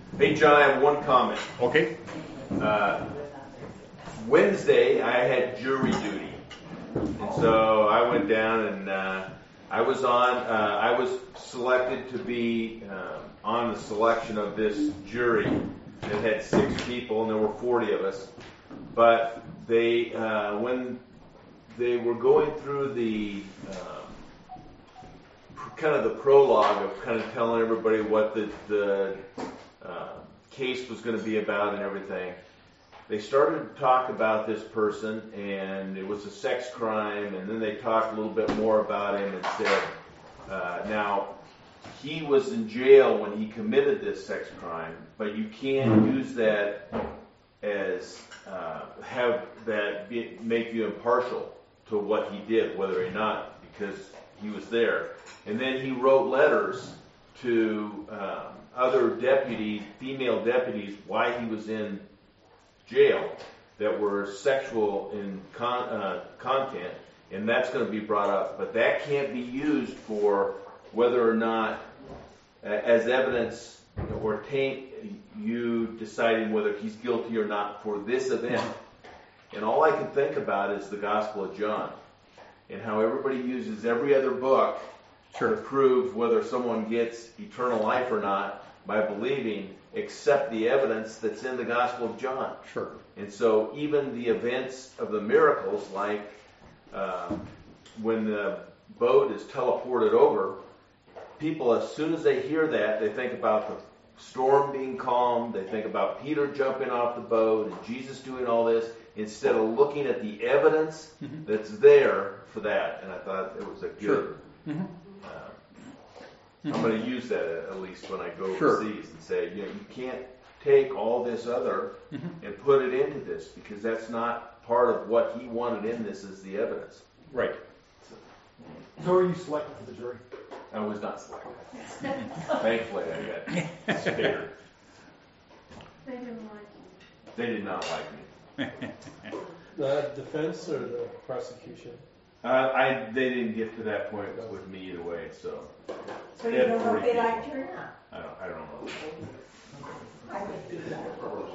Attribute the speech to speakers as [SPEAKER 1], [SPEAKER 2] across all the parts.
[SPEAKER 1] Hey, John, I have one comment.
[SPEAKER 2] Okay.
[SPEAKER 1] Wednesday, I had jury duty. And so I went down and I was selected to be on the selection of this jury. It had 6 people and there were 40 of us. But they, when they were going through the kind of the prologue of kind of telling everybody what the case was going to be about and everything, they started to talk about this person, and it was a sex crime, and then they talked a little bit more about him and said, now, he was in jail when he committed this sex crime, but you can't use that as make you impartial to what he did, whether or not, because he was there. And then he wrote letters to other deputies, female deputies, why he was in jail, that were sexual in content, and that's going to be brought up. But that can't be used for whether or not, as evidence or taint you deciding whether he's guilty or not for this event. And all I can think about is the Gospel of John, and how everybody uses every other book to prove whether someone gets eternal life or not by believing, except the evidence that's in the Gospel of John.
[SPEAKER 2] Sure.
[SPEAKER 1] And so even the events of the miracles, like when the boat is teleported over, people, as soon as they hear that, they think about the storm being calmed, they think about Peter jumping off the boat and Jesus doing all this, instead of looking at the evidence that's there for that. And I thought it was a good... I'm going to use that at least when I go overseas and say, you can't take all this other and put it into this, because that's not part of what he wanted in this as the evidence.
[SPEAKER 2] Right.
[SPEAKER 3] So were you selected for the jury?
[SPEAKER 1] I was not selected. Thankfully, I got scared.
[SPEAKER 4] They didn't like you.
[SPEAKER 1] They did not like me.
[SPEAKER 5] The defense or the prosecution?
[SPEAKER 1] They didn't get to that point with me either way, so.
[SPEAKER 4] So you don't know if they liked you or not?
[SPEAKER 1] I don't know.
[SPEAKER 4] I would do that.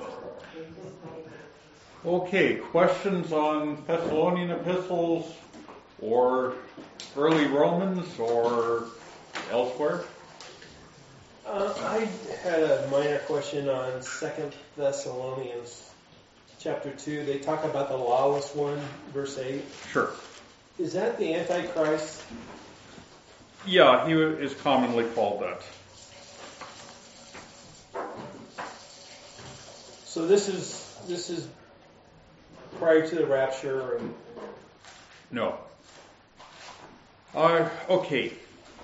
[SPEAKER 2] Okay, questions on Thessalonian epistles or early Romans or elsewhere?
[SPEAKER 5] I had a minor question on 2 Thessalonians chapter 2. They talk about the lawless one, verse 8.
[SPEAKER 2] Sure.
[SPEAKER 5] Is that the Antichrist?
[SPEAKER 2] Yeah, he is commonly called that.
[SPEAKER 5] So this is prior to the rapture.
[SPEAKER 2] No. Okay.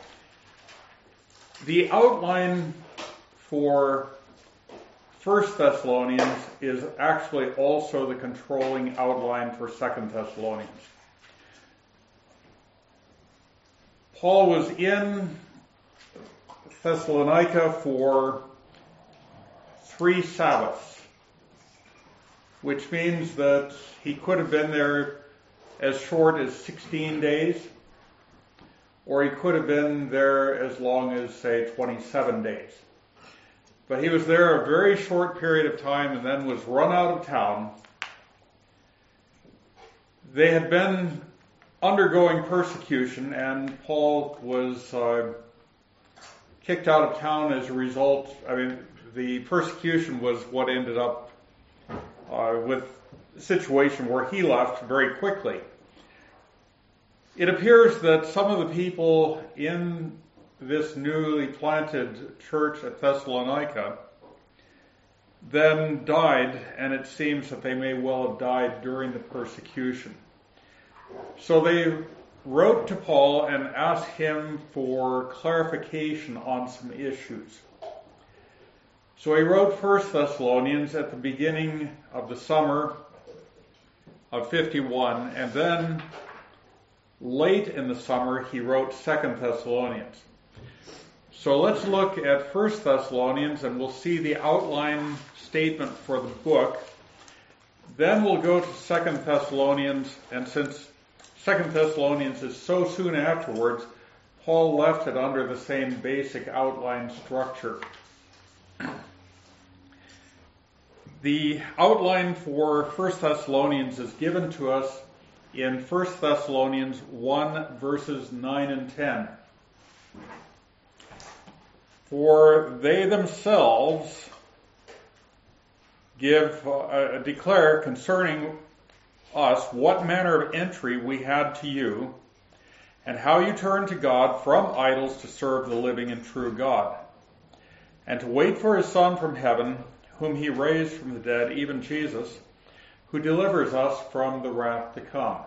[SPEAKER 2] The outline for 1 Thessalonians is actually also the controlling outline for 2 Thessalonians. Paul was in Thessalonica for 3 Sabbaths, which means that he could have been there as short as 16 days, or he could have been there as long as, say, 27 days. But he was there a very short period of time and then was run out of town. They had been undergoing persecution, and Paul was kicked out of town as a result. I mean, the persecution was what ended up with a situation where he left very quickly. It appears that some of the people in this newly planted church at Thessalonica then died, and it seems that they may well have died during the persecution. So they wrote to Paul and asked him for clarification on some issues. So he wrote 1 Thessalonians at the beginning of the summer of 51, and then late in the summer he wrote 2 Thessalonians. So let's look at 1 Thessalonians, and we'll see the outline statement for the book. Then we'll go to 2 Thessalonians, and since 2 Thessalonians is so soon afterwards, Paul left it under the same basic outline structure. The outline for 1 Thessalonians is given to us in 1 Thessalonians 1 verses 9 and 10. For they themselves declare concerning us what manner of entry we had to you, and how you turned to God from idols to serve the living and true God, and to wait for his Son from heaven, whom he raised from the dead, even Jesus, who delivers us from the wrath to come.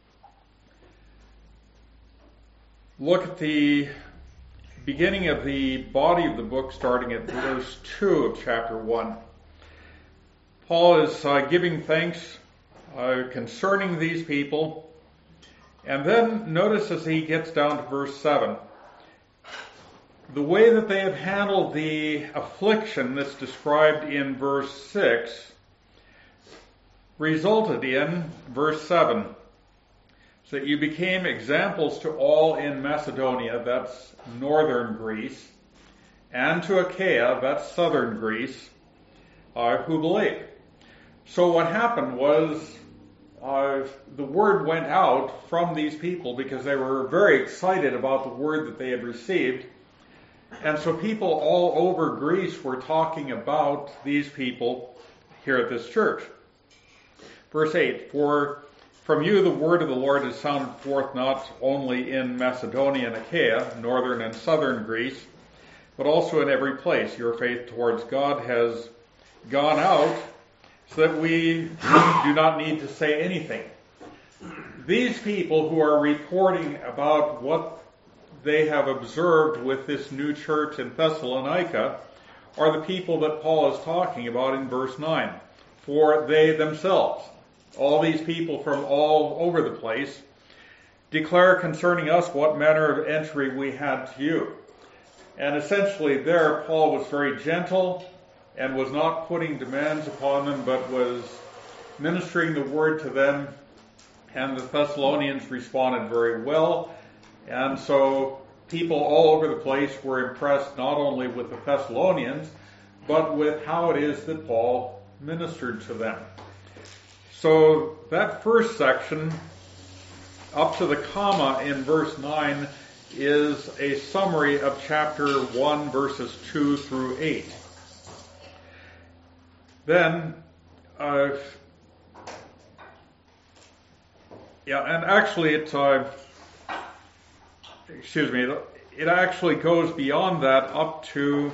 [SPEAKER 2] Look at the beginning of the body of the book, starting at verse 2 of chapter 1. Paul is giving thanks concerning these people, and then notice as he gets down to verse 7, the way that they have handled the affliction that's described in verse 6 resulted in, verse 7, so that you became examples to all in Macedonia, that's northern Greece, and to Achaia, that's southern Greece, who believed. So what happened was the word went out from these people because they were very excited about the word that they had received. And so people all over Greece were talking about these people here at this church. Verse 8, for from you the word of the Lord has sounded forth not only in Macedonia and Achaia, northern and southern Greece, but also in every place. Your faith towards God has gone out, so that we do not need to say anything. These people who are reporting about what they have observed with this new church in Thessalonica are the people that Paul is talking about in verse 9. For they themselves, all these people from all over the place, declare concerning us what manner of entry we had to you. And essentially there, Paul was very gentle and was not putting demands upon them, but was ministering the word to them, and the Thessalonians responded very well. And so people all over the place were impressed not only with the Thessalonians, but with how it is that Paul ministered to them. So that first section, up to the comma in verse 9, is a summary of chapter 1, verses 2 through 8. Then, and actually it actually goes beyond that up to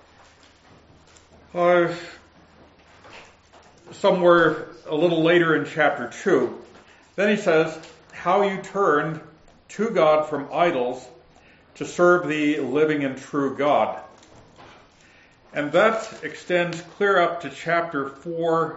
[SPEAKER 2] somewhere a little later in chapter 2. Then he says, how you turned to God from idols to serve the living and true God. And that extends clear up to chapter 4,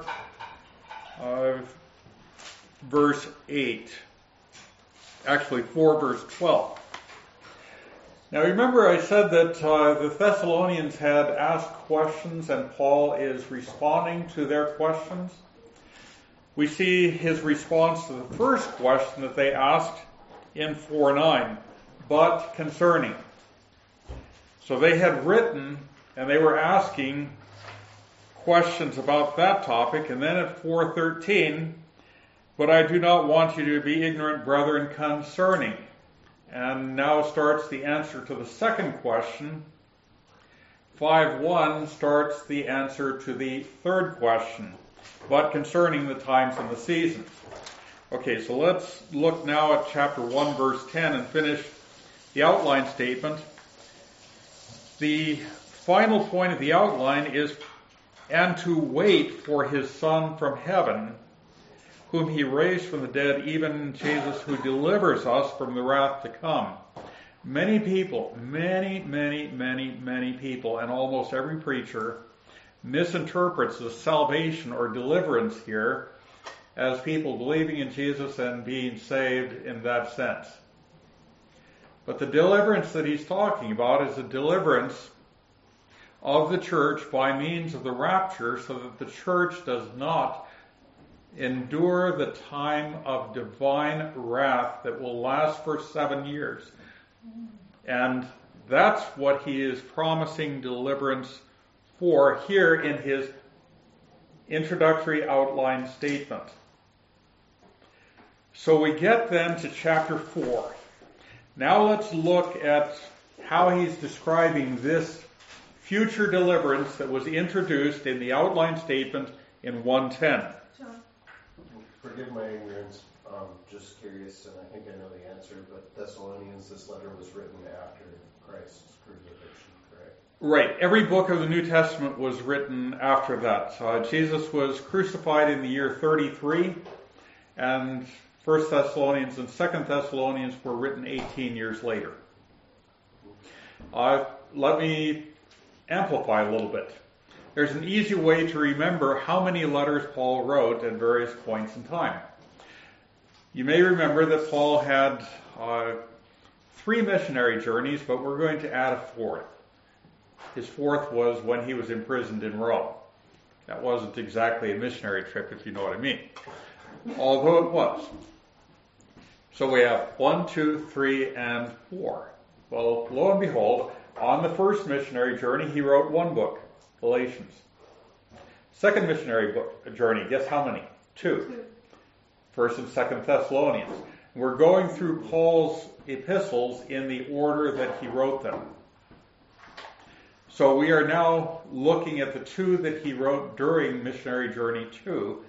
[SPEAKER 2] verse 8. Actually, 4 verse 12. Now remember I said that the Thessalonians had asked questions and Paul is responding to their questions. We see his response to the first question that they asked in 4:9, but concerning. So they had written and they were asking questions about that topic, and then at 4:13, but I do not want you to be ignorant, brethren, concerning. And now starts the answer to the second question. 5:1 starts the answer to the third question, but concerning the times and the seasons. Okay, so let's look now at chapter 1, verse 10 and finish the outline statement. The final point of the outline is, and to wait for his Son from heaven, whom he raised from the dead, even Jesus, who delivers us from the wrath to come. Many people, many people, and almost every preacher misinterprets the salvation or deliverance here as people believing in Jesus and being saved in that sense. But the deliverance that he's talking about is a deliverance of the church by means of the rapture, so that the church does not endure the time of divine wrath that will last for 7 years. And that's what he is promising deliverance for here in his introductory outline statement. So we get then to chapter 4. Now let's look at how he's describing this future deliverance that was introduced in the outline statement in 1:10.
[SPEAKER 4] John?
[SPEAKER 6] Forgive my ignorance, just curious, and I think I know the answer, but Thessalonians, this letter was written after Christ's crucifixion, correct?
[SPEAKER 2] Right. Every book of the New Testament was written after that. Jesus was crucified in the year 33, and 1 Thessalonians and 2 Thessalonians were written 18 years later. Let me amplify a little bit. There's an easy way to remember how many letters Paul wrote at various points in time. You may remember that Paul had 3 missionary journeys, but we're going to add a 4th. His 4th was when he was imprisoned in Rome. That wasn't exactly a missionary trip, if you know what I mean. Although it was. So we have 1, 2, 3, and 4. Well, lo and behold, on the first missionary journey, he wrote 1 book, Galatians. Second missionary journey, guess how many? 2. 1st and 2nd Thessalonians. We're going through Paul's epistles in the order that he wrote them. So we are now looking at the 2 that he wrote during missionary journey 2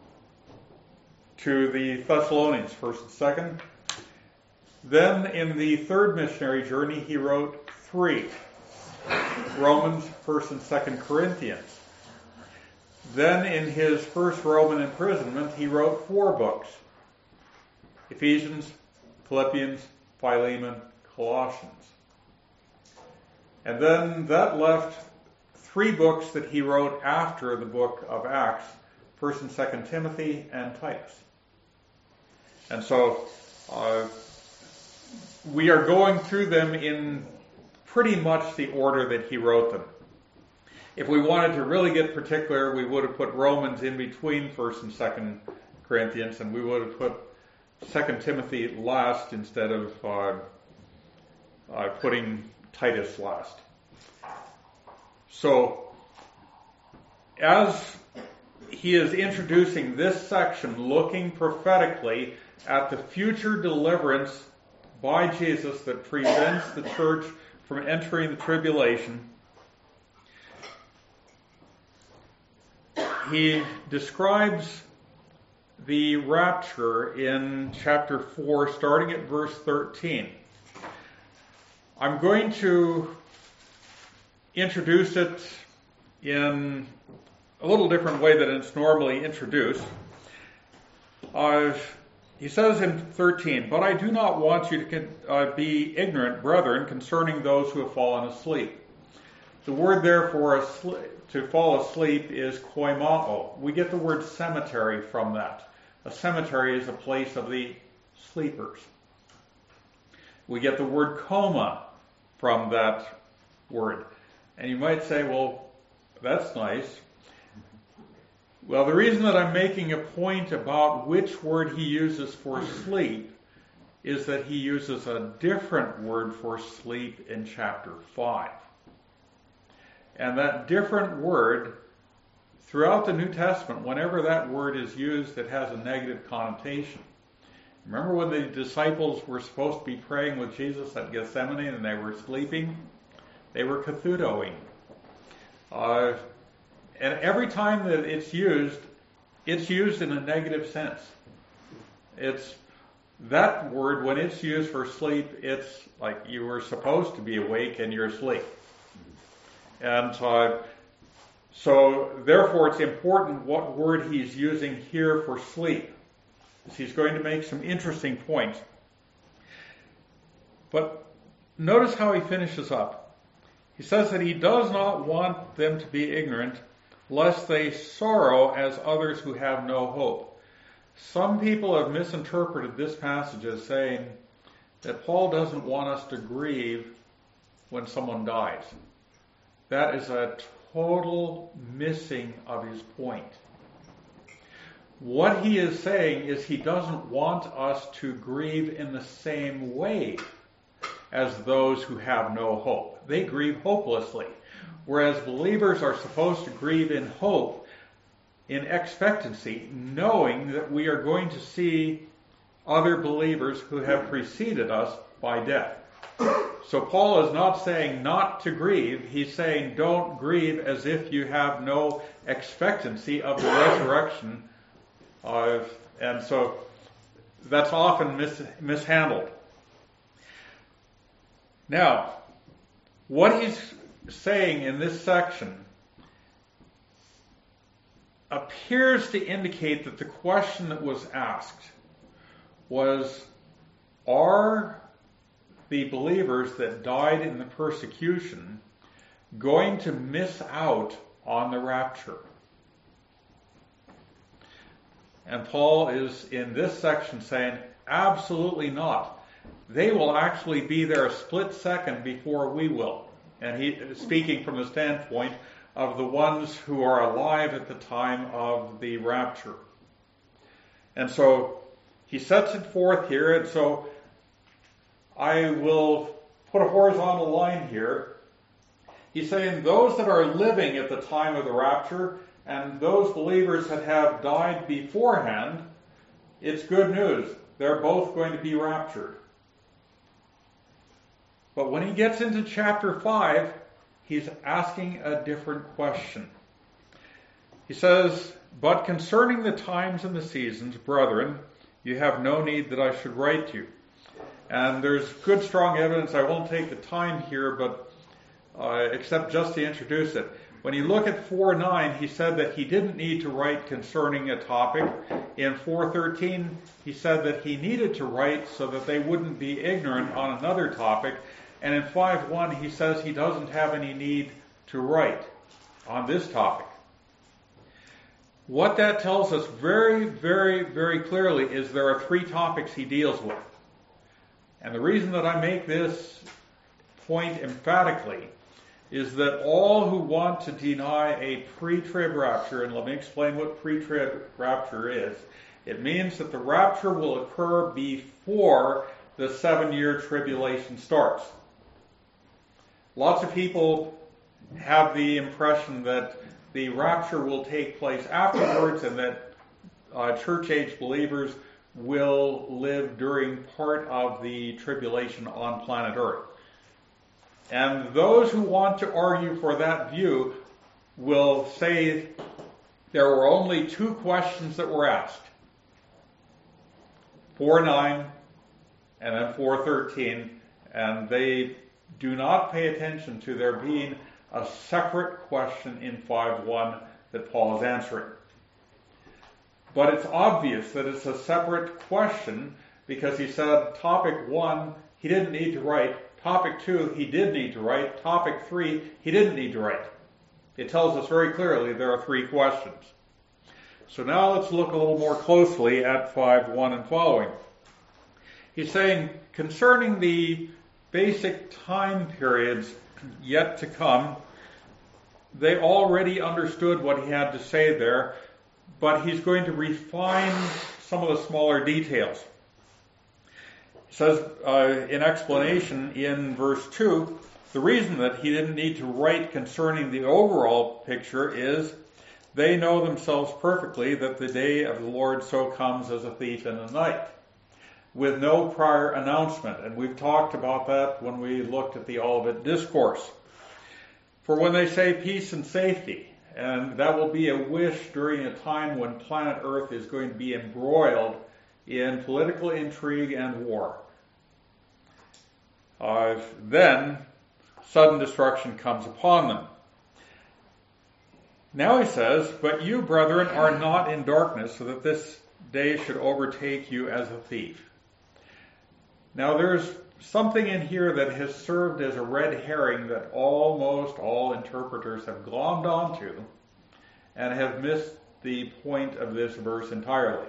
[SPEAKER 2] to the Thessalonians, 1st and 2nd. Then in the 3rd missionary journey, he wrote 3. Romans, 1st and 2nd Corinthians. Then in his first Roman imprisonment, he wrote 4 books. Ephesians, Philippians, Philemon, Colossians. And then that left 3 books that he wrote after the book of Acts, 1st and 2nd Timothy and Titus. And so we are going through them in pretty much the order that he wrote them. If we wanted to really get particular, we would have put Romans in between 1st and 2nd Corinthians, and we would have put 2 Timothy last instead of putting Titus last. So, as he is introducing this section, looking prophetically at the future deliverance by Jesus that prevents the church from entering the tribulation, he describes the rapture in chapter 4, starting at verse 13. I'm going to introduce it in a little different way than it's normally introduced. He says in 13, "But I do not want you to be ignorant, brethren, concerning those who have fallen asleep." The word there for to fall asleep is koimao. We get the word cemetery from that. A cemetery is a place of the sleepers. We get the word coma from that word. And you might say, well, that's nice. Well, the reason that I'm making a point about which word he uses for sleep is that he uses a different word for sleep in chapter 5. And that different word, throughout the New Testament, whenever that word is used, it has a negative connotation. Remember when the disciples were supposed to be praying with Jesus at Gethsemane and they were sleeping? They were kathudoing. And every time that it's used in a negative sense. It's that word, when it's used for sleep, it's like you were supposed to be awake and you're asleep. And so therefore it's important what word he's using here for sleep. He's going to make some interesting points. But notice how he finishes up. He says that he does not want them to be ignorant, lest they sorrow as others who have no hope. Some people have misinterpreted this passage as saying that Paul doesn't want us to grieve when someone dies. That is a total missing of his point. What he is saying is he doesn't want us to grieve in the same way as those who have no hope. They grieve hopelessly. Whereas believers are supposed to grieve in hope, in expectancy, knowing that we are going to see other believers who have preceded us by death. So Paul is not saying not to grieve. He's saying don't grieve as if you have no expectancy of the resurrection. And so that's often mishandled. Now, what he's saying in this section appears to indicate that the question that was asked was, are the believers that died in the persecution going to miss out on the rapture? And Paul is in this section saying, absolutely not. They will actually be there a split second before we will. And he is speaking from the standpoint of the ones who are alive at the time of the rapture. And so he sets it forth here, and so I will put a horizontal line here. He's saying those that are living at the time of the rapture and those believers that have died beforehand, it's good news. They're both going to be raptured. But when he gets into chapter 5, he's asking a different question. He says, but concerning the times and the seasons, brethren, you have no need that I should write to you. And there's good, strong evidence. I won't take the time here, but except just to introduce it. When you look at 4:9, he said that he didn't need to write concerning a topic. In 4:13, he said that he needed to write so that they wouldn't be ignorant on another topic. And in 5:1, he says he doesn't have any need to write on this topic. What that tells us very, very, very clearly is there are 3 topics he deals with. And the reason that I make this point emphatically is that all who want to deny a pre-trib rapture, and let me explain what pre-trib rapture is, it means that the rapture will occur before the 7-year tribulation starts. Lots of people have the impression that the rapture will take place afterwards and that church-age believers will live during part of the tribulation on planet Earth. And those who want to argue for that view will say there were only 2 questions that were asked. 4:9 and then 4:13, and they do not pay attention to there being a separate question in 5:1 that Paul is answering. But it's obvious that it's a separate question because he said topic 1, he didn't need to write. Topic 2, he did need to write. Topic 3, he didn't need to write. It tells us very clearly there are 3 questions. So now let's look a little more closely at 5:1 and following. He's saying concerning the basic time periods yet to come, they already understood what he had to say there, but he's going to refine some of the smaller details. He says in explanation in verse 2, the reason that he didn't need to write concerning the overall picture is they know themselves perfectly that the day of the Lord so comes as a thief in the night, with no prior announcement. And we've talked about that when we looked at the Olivet Discourse. For when they say peace and safety, and that will be a wish during a time when planet Earth is going to be embroiled in political intrigue and war. Then sudden destruction comes upon them. Now he says, but you, brethren, are not in darkness, so that this day should overtake you as a thief. Now there's something in here that has served as a red herring that almost all interpreters have glommed onto and have missed the point of this verse entirely.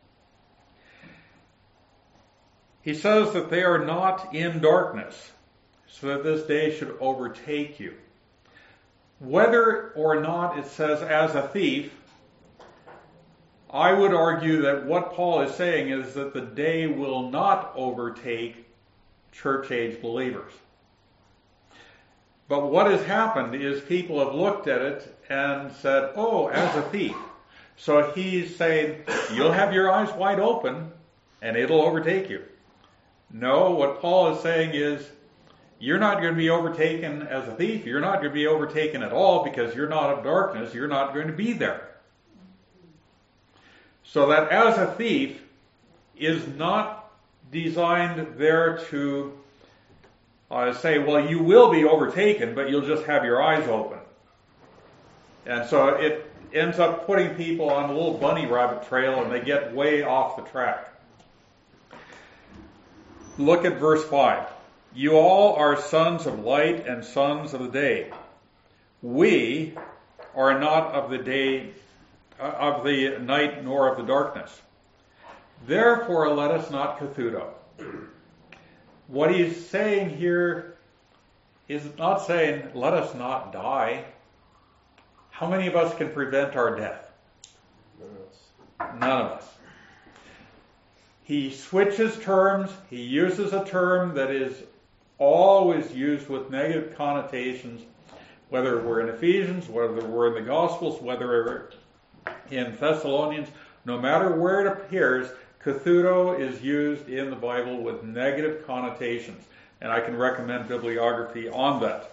[SPEAKER 2] He says that they are not in darkness, so that this day should overtake you. Whether or not it says as a thief, I would argue that what Paul is saying is that the day will not overtake church-age believers. But what has happened is people have looked at it and said, oh, as a thief. So he's saying, you'll have your eyes wide open and it'll overtake you. No, what Paul is saying is, you're not going to be overtaken as a thief. You're not going to be overtaken at all because you're not of darkness. You're not going to be there. So that as a thief is not designed there to say, well, you will be overtaken, but you'll just have your eyes open. And so it ends up putting people on a little bunny rabbit trail and they get way off the track. Look at verse 5. You all are sons of light and sons of the day. We are not of the day, of the night, nor of the darkness. Therefore, let us not kathudo. What he's saying here is not saying, let us not die. How many of us can prevent our death? None of us. He switches terms. He uses a term that is always used with negative connotations, whether we're in Ephesians, whether we're in the Gospels, whether we're in Thessalonians. No matter where it appears, kathudo is used in the Bible with negative connotations. And I can recommend bibliography on that.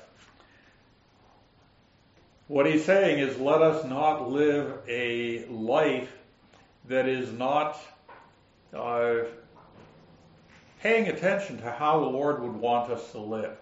[SPEAKER 2] What he's saying is, let us not live a life that is not paying attention to how the Lord would want us to live.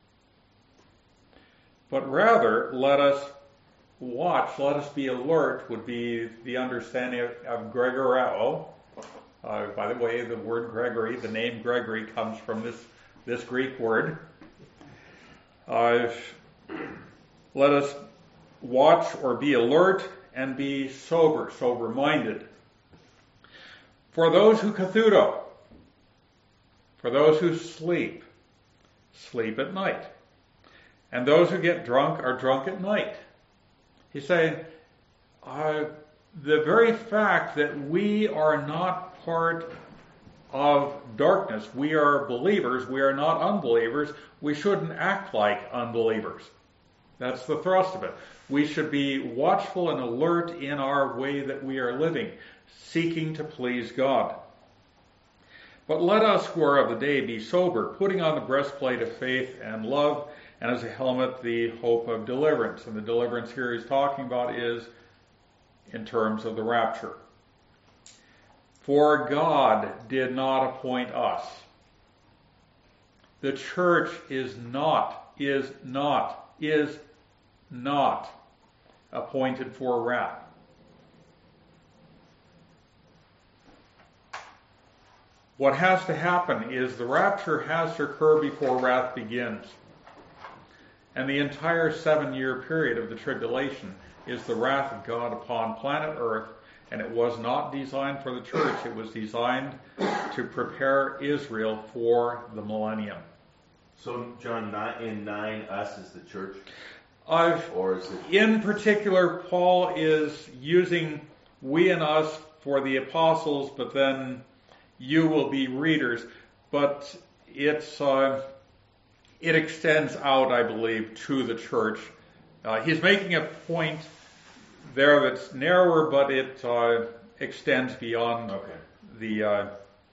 [SPEAKER 2] But rather, let us watch, let us be alert, would be the understanding of Gregoreo. By the way, the word Gregory, the name Gregory, comes from this Greek word. Let us watch or be alert and be sober-minded. For those who kathudo, for those who sleep at night. And those who get drunk are drunk at night. He's saying, the very fact that we are not part of darkness, we are believers, we are not unbelievers, we shouldn't act like unbelievers. That's the thrust of it. We should be watchful and alert in our way that we are living, seeking to please God. But let us who are of the day be sober, putting on the breastplate of faith and love, and as a helmet the hope of deliverance. And the deliverance here he's talking about is in terms of the rapture. For God did not appoint us. The church is not appointed for wrath. What has to happen is the rapture has to occur before wrath begins. And the entire 7-year period of the tribulation is the wrath of God upon planet Earth, and it was not designed for the church. It was designed to prepare Israel for the millennium.
[SPEAKER 1] So, John, in 9, us is the church?
[SPEAKER 2] Or is it... In particular, Paul is using we and us for the apostles, but then you will be readers. But it extends out, I believe, to the church. He's making a point there that's narrower, but it extends beyond the...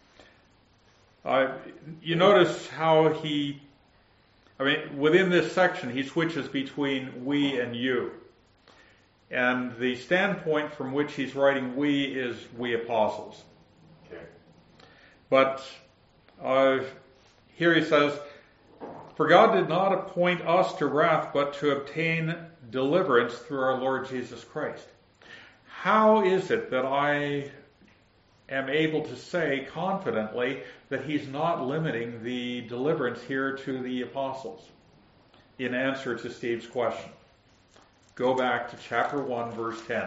[SPEAKER 2] you notice how within this section, he switches between we and you. And the standpoint from which he's writing we is we apostles.
[SPEAKER 1] Okay.
[SPEAKER 2] But here he says, for God did not appoint us to wrath, but to obtain deliverance through our Lord Jesus Christ. How is it that I am able to say confidently that he's not limiting the deliverance here to the apostles? In answer to Steve's question, go back to chapter 1, verse 10.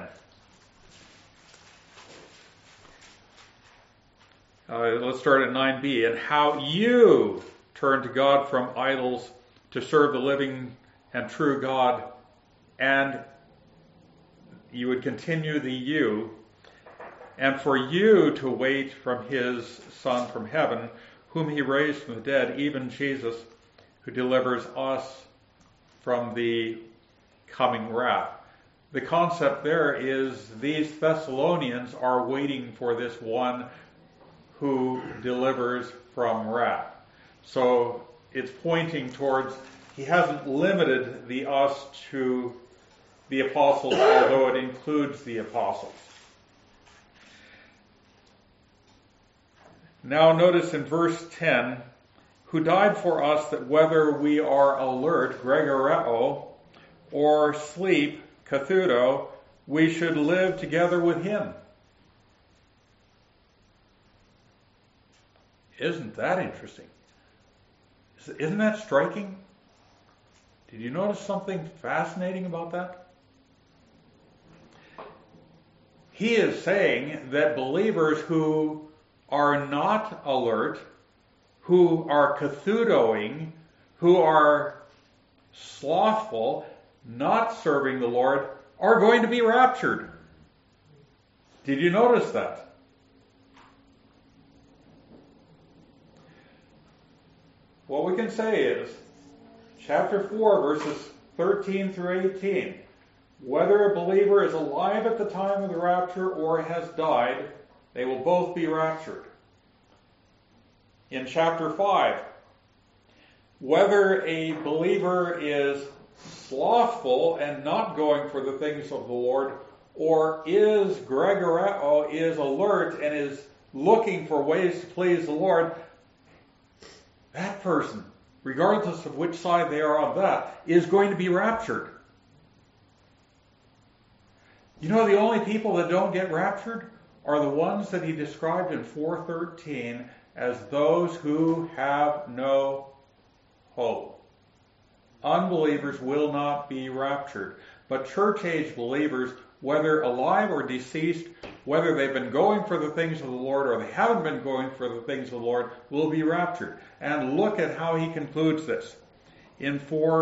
[SPEAKER 2] Let's start at 9b. And how you turn to God from idols to serve the living and true God, and you would continue the you, and for you to wait from his Son from heaven, whom he raised from the dead, even Jesus, who delivers us from the coming wrath. the concept there is these Thessalonians are waiting for this one who delivers from wrath. So it's pointing towards, he hasn't limited the us to the apostles, although it includes the apostles. Now notice in verse 10, who died for us that whether we are alert, gregoreo, or sleep, kathudo, we should live together with him. Isn't that interesting? Isn't that striking? Did you notice something fascinating about that? He is saying that believers who are not alert, who are kathudoing, who are slothful, not serving the Lord, are going to be raptured. Did you notice that? What we can say is, chapter 4, verses 13 through 18, whether a believer is alive at the time of the rapture or has died, they will both be raptured. In chapter 5, whether a believer is slothful and not going for the things of the Lord, or is gregoreo, is alert and is looking for ways to please the Lord, that person, regardless of which side they are on that, is going to be raptured. You know, the only people that don't get raptured are the ones that he described in 4:13 as those who have no hope. Unbelievers will not be raptured, but church-age believers, whether alive or deceased, whether they've been going for the things of the Lord or they haven't been going for the things of the Lord, will be raptured. And look at how he concludes this in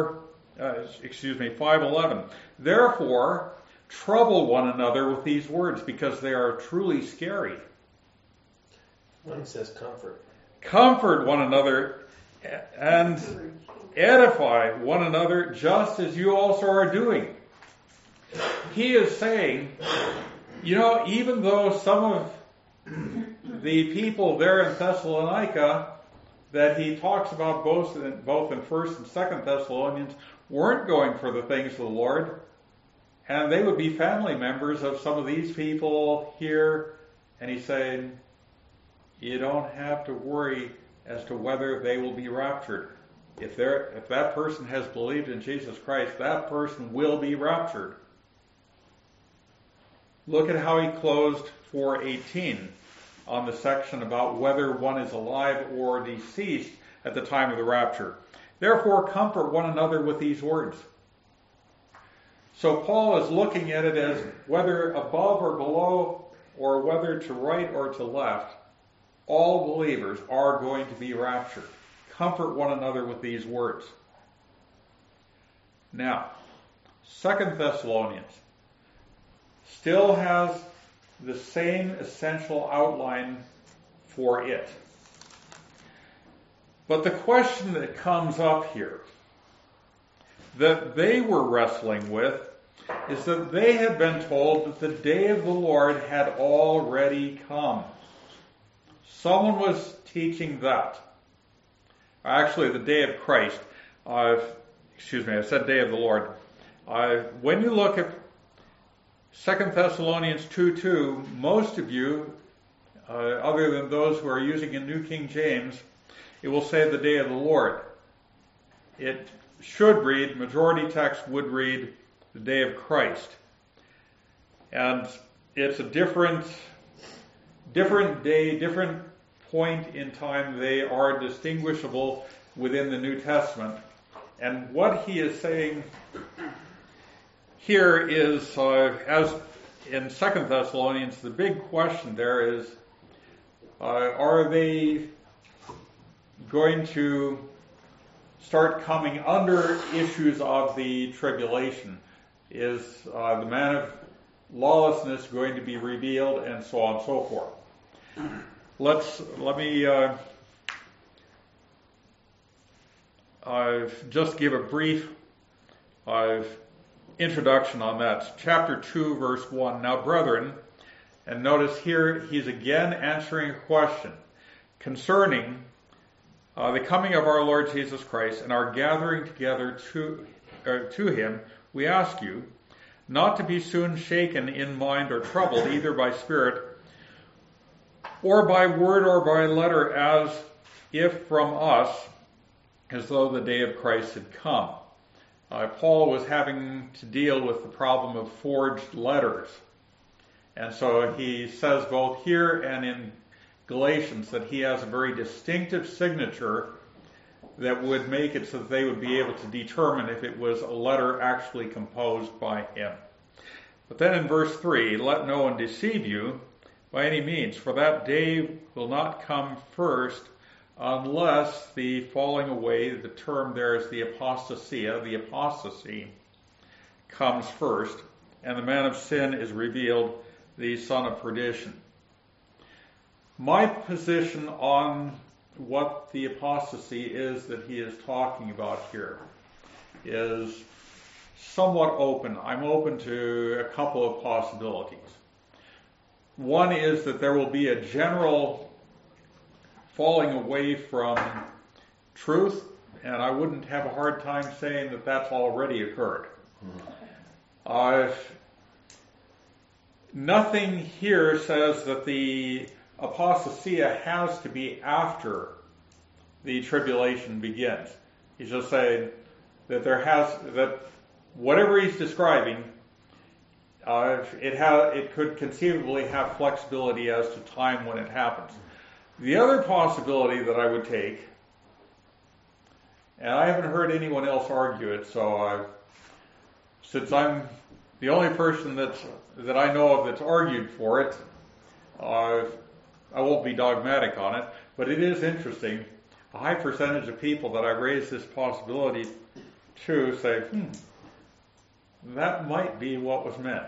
[SPEAKER 2] 5:11. Therefore, trouble one another with these words, because they are truly scary.
[SPEAKER 5] One says comfort.
[SPEAKER 2] Comfort one another and edify one another, just as you also are doing. He is saying, you know, even though some of the people there in Thessalonica that he talks about both in 1st and 2nd Thessalonians weren't going for the things of the Lord, and they would be family members of some of these people here, and he's saying, you don't have to worry as to whether they will be raptured. If that person has believed in Jesus Christ, that person will be raptured. Look at how he closed 4:18 on the section about whether one is alive or deceased at the time of the rapture. Therefore, comfort one another with these words. So Paul is looking at it as whether above or below, or whether to right or to left, all believers are going to be raptured. Comfort one another with these words. Now, 2 Thessalonians still has the same essential outline for it. But the question that comes up here that they were wrestling with is that they had been told that the day of the Lord had already come. Someone was teaching that. Actually, the day of Christ. I said day of the Lord. When you look at 2 Thessalonians 2:2, most of you, other than those who are using a New King James, it will say the day of the Lord. It should read, majority text would read, the day of Christ. And it's a different day, different point in time. They are distinguishable within the New Testament. And what he is saying here is, as in 2 Thessalonians, the big question there is, are they going to start coming under issues of the tribulation? Is the man of lawlessness going to be revealed, and so on and so forth? Let me just give a brief introduction on that. Chapter 2, verse 1. Now, brethren, and notice here he's again answering a question concerning the coming of our Lord Jesus Christ and our gathering together to him. We ask you not to be soon shaken in mind or troubled, either by spirit or by word or by letter, as if from us, as though the day of Christ had come. Paul was having to deal with the problem of forged letters. And so he says both here and in Galatians that he has a very distinctive signature that would make it so that they would be able to determine if it was a letter actually composed by him. But then in verse 3, let no one deceive you by any means, for that day will not come first unless the falling away, the term there is the apostasia, the apostasy, comes first, and the man of sin is revealed, the son of perdition. My position on what the apostasy is that he is talking about here is somewhat open. I'm open to a couple of possibilities. One is that there will be a general falling away from truth, and I wouldn't have a hard time saying that that's already occurred. Nothing here says that the apostasia has to be after the tribulation begins. He's just saying that that whatever he's describing, it could conceivably have flexibility as to time when it happens. The other possibility that I would take, and I haven't heard anyone else argue it, so since I'm the only person that I know of that's argued for it, I won't be dogmatic on it, but it is interesting. A high percentage of people that I raise this possibility to say, that might be what was meant.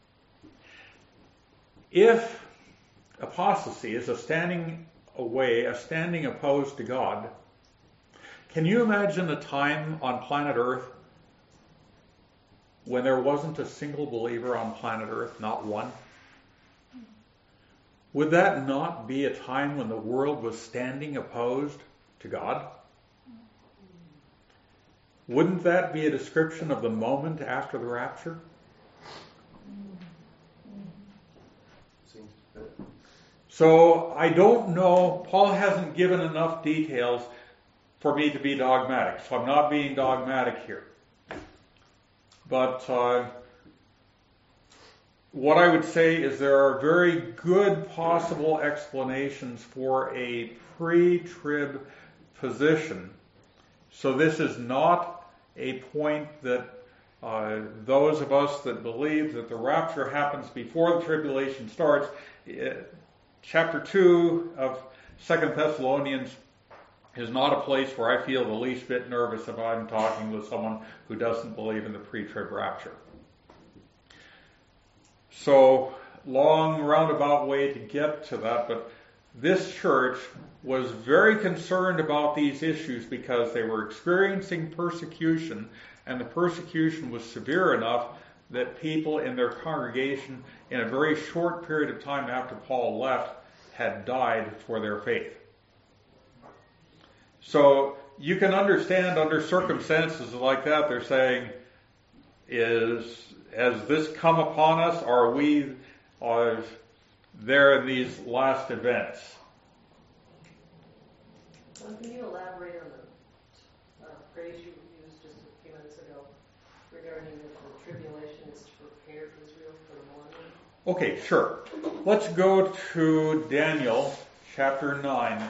[SPEAKER 2] If apostasy is a standing away, a standing opposed to God, can you imagine a time on planet Earth when there wasn't a single believer on planet Earth, not one? Would that not be a time when the world was standing opposed to God? Wouldn't that be a description of the moment after the rapture?
[SPEAKER 6] Seems to fit.
[SPEAKER 2] So I don't know. Paul hasn't given enough details for me to be dogmatic, so I'm not being dogmatic here. But what I would say is there are very good possible explanations for a pre-trib position. So this is not a point that those of us that believe that the rapture happens before the tribulation starts. Chapter 2 of 2 Thessalonians is not a place where I feel the least bit nervous if I'm talking with someone who doesn't believe in the pre-trib rapture. So, long roundabout way to get to that, but this church was very concerned about these issues because they were experiencing persecution, and the persecution was severe enough that people in their congregation in a very short period of time after Paul left had died for their faith. So you can understand under circumstances like that, they're saying, has this come upon us? Are we there in these last events?
[SPEAKER 7] Well, can you elaborate on the phrase you used just a few minutes ago regarding that the tribulation is to prepare Israel for the millennium?
[SPEAKER 2] Okay, sure. Let's go to Daniel chapter 9.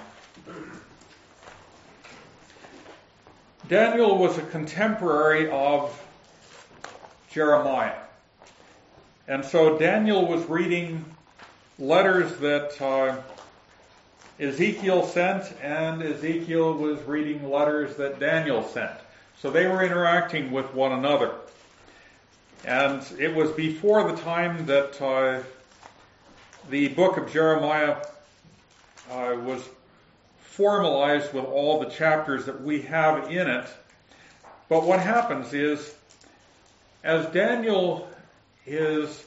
[SPEAKER 2] Daniel was a contemporary of Jeremiah. And so Daniel was reading letters that Ezekiel sent, and Ezekiel was reading letters that Daniel sent. So they were interacting with one another. And it was before the time that the book of Jeremiah was formalized with all the chapters that we have in it. But what happens is as Daniel is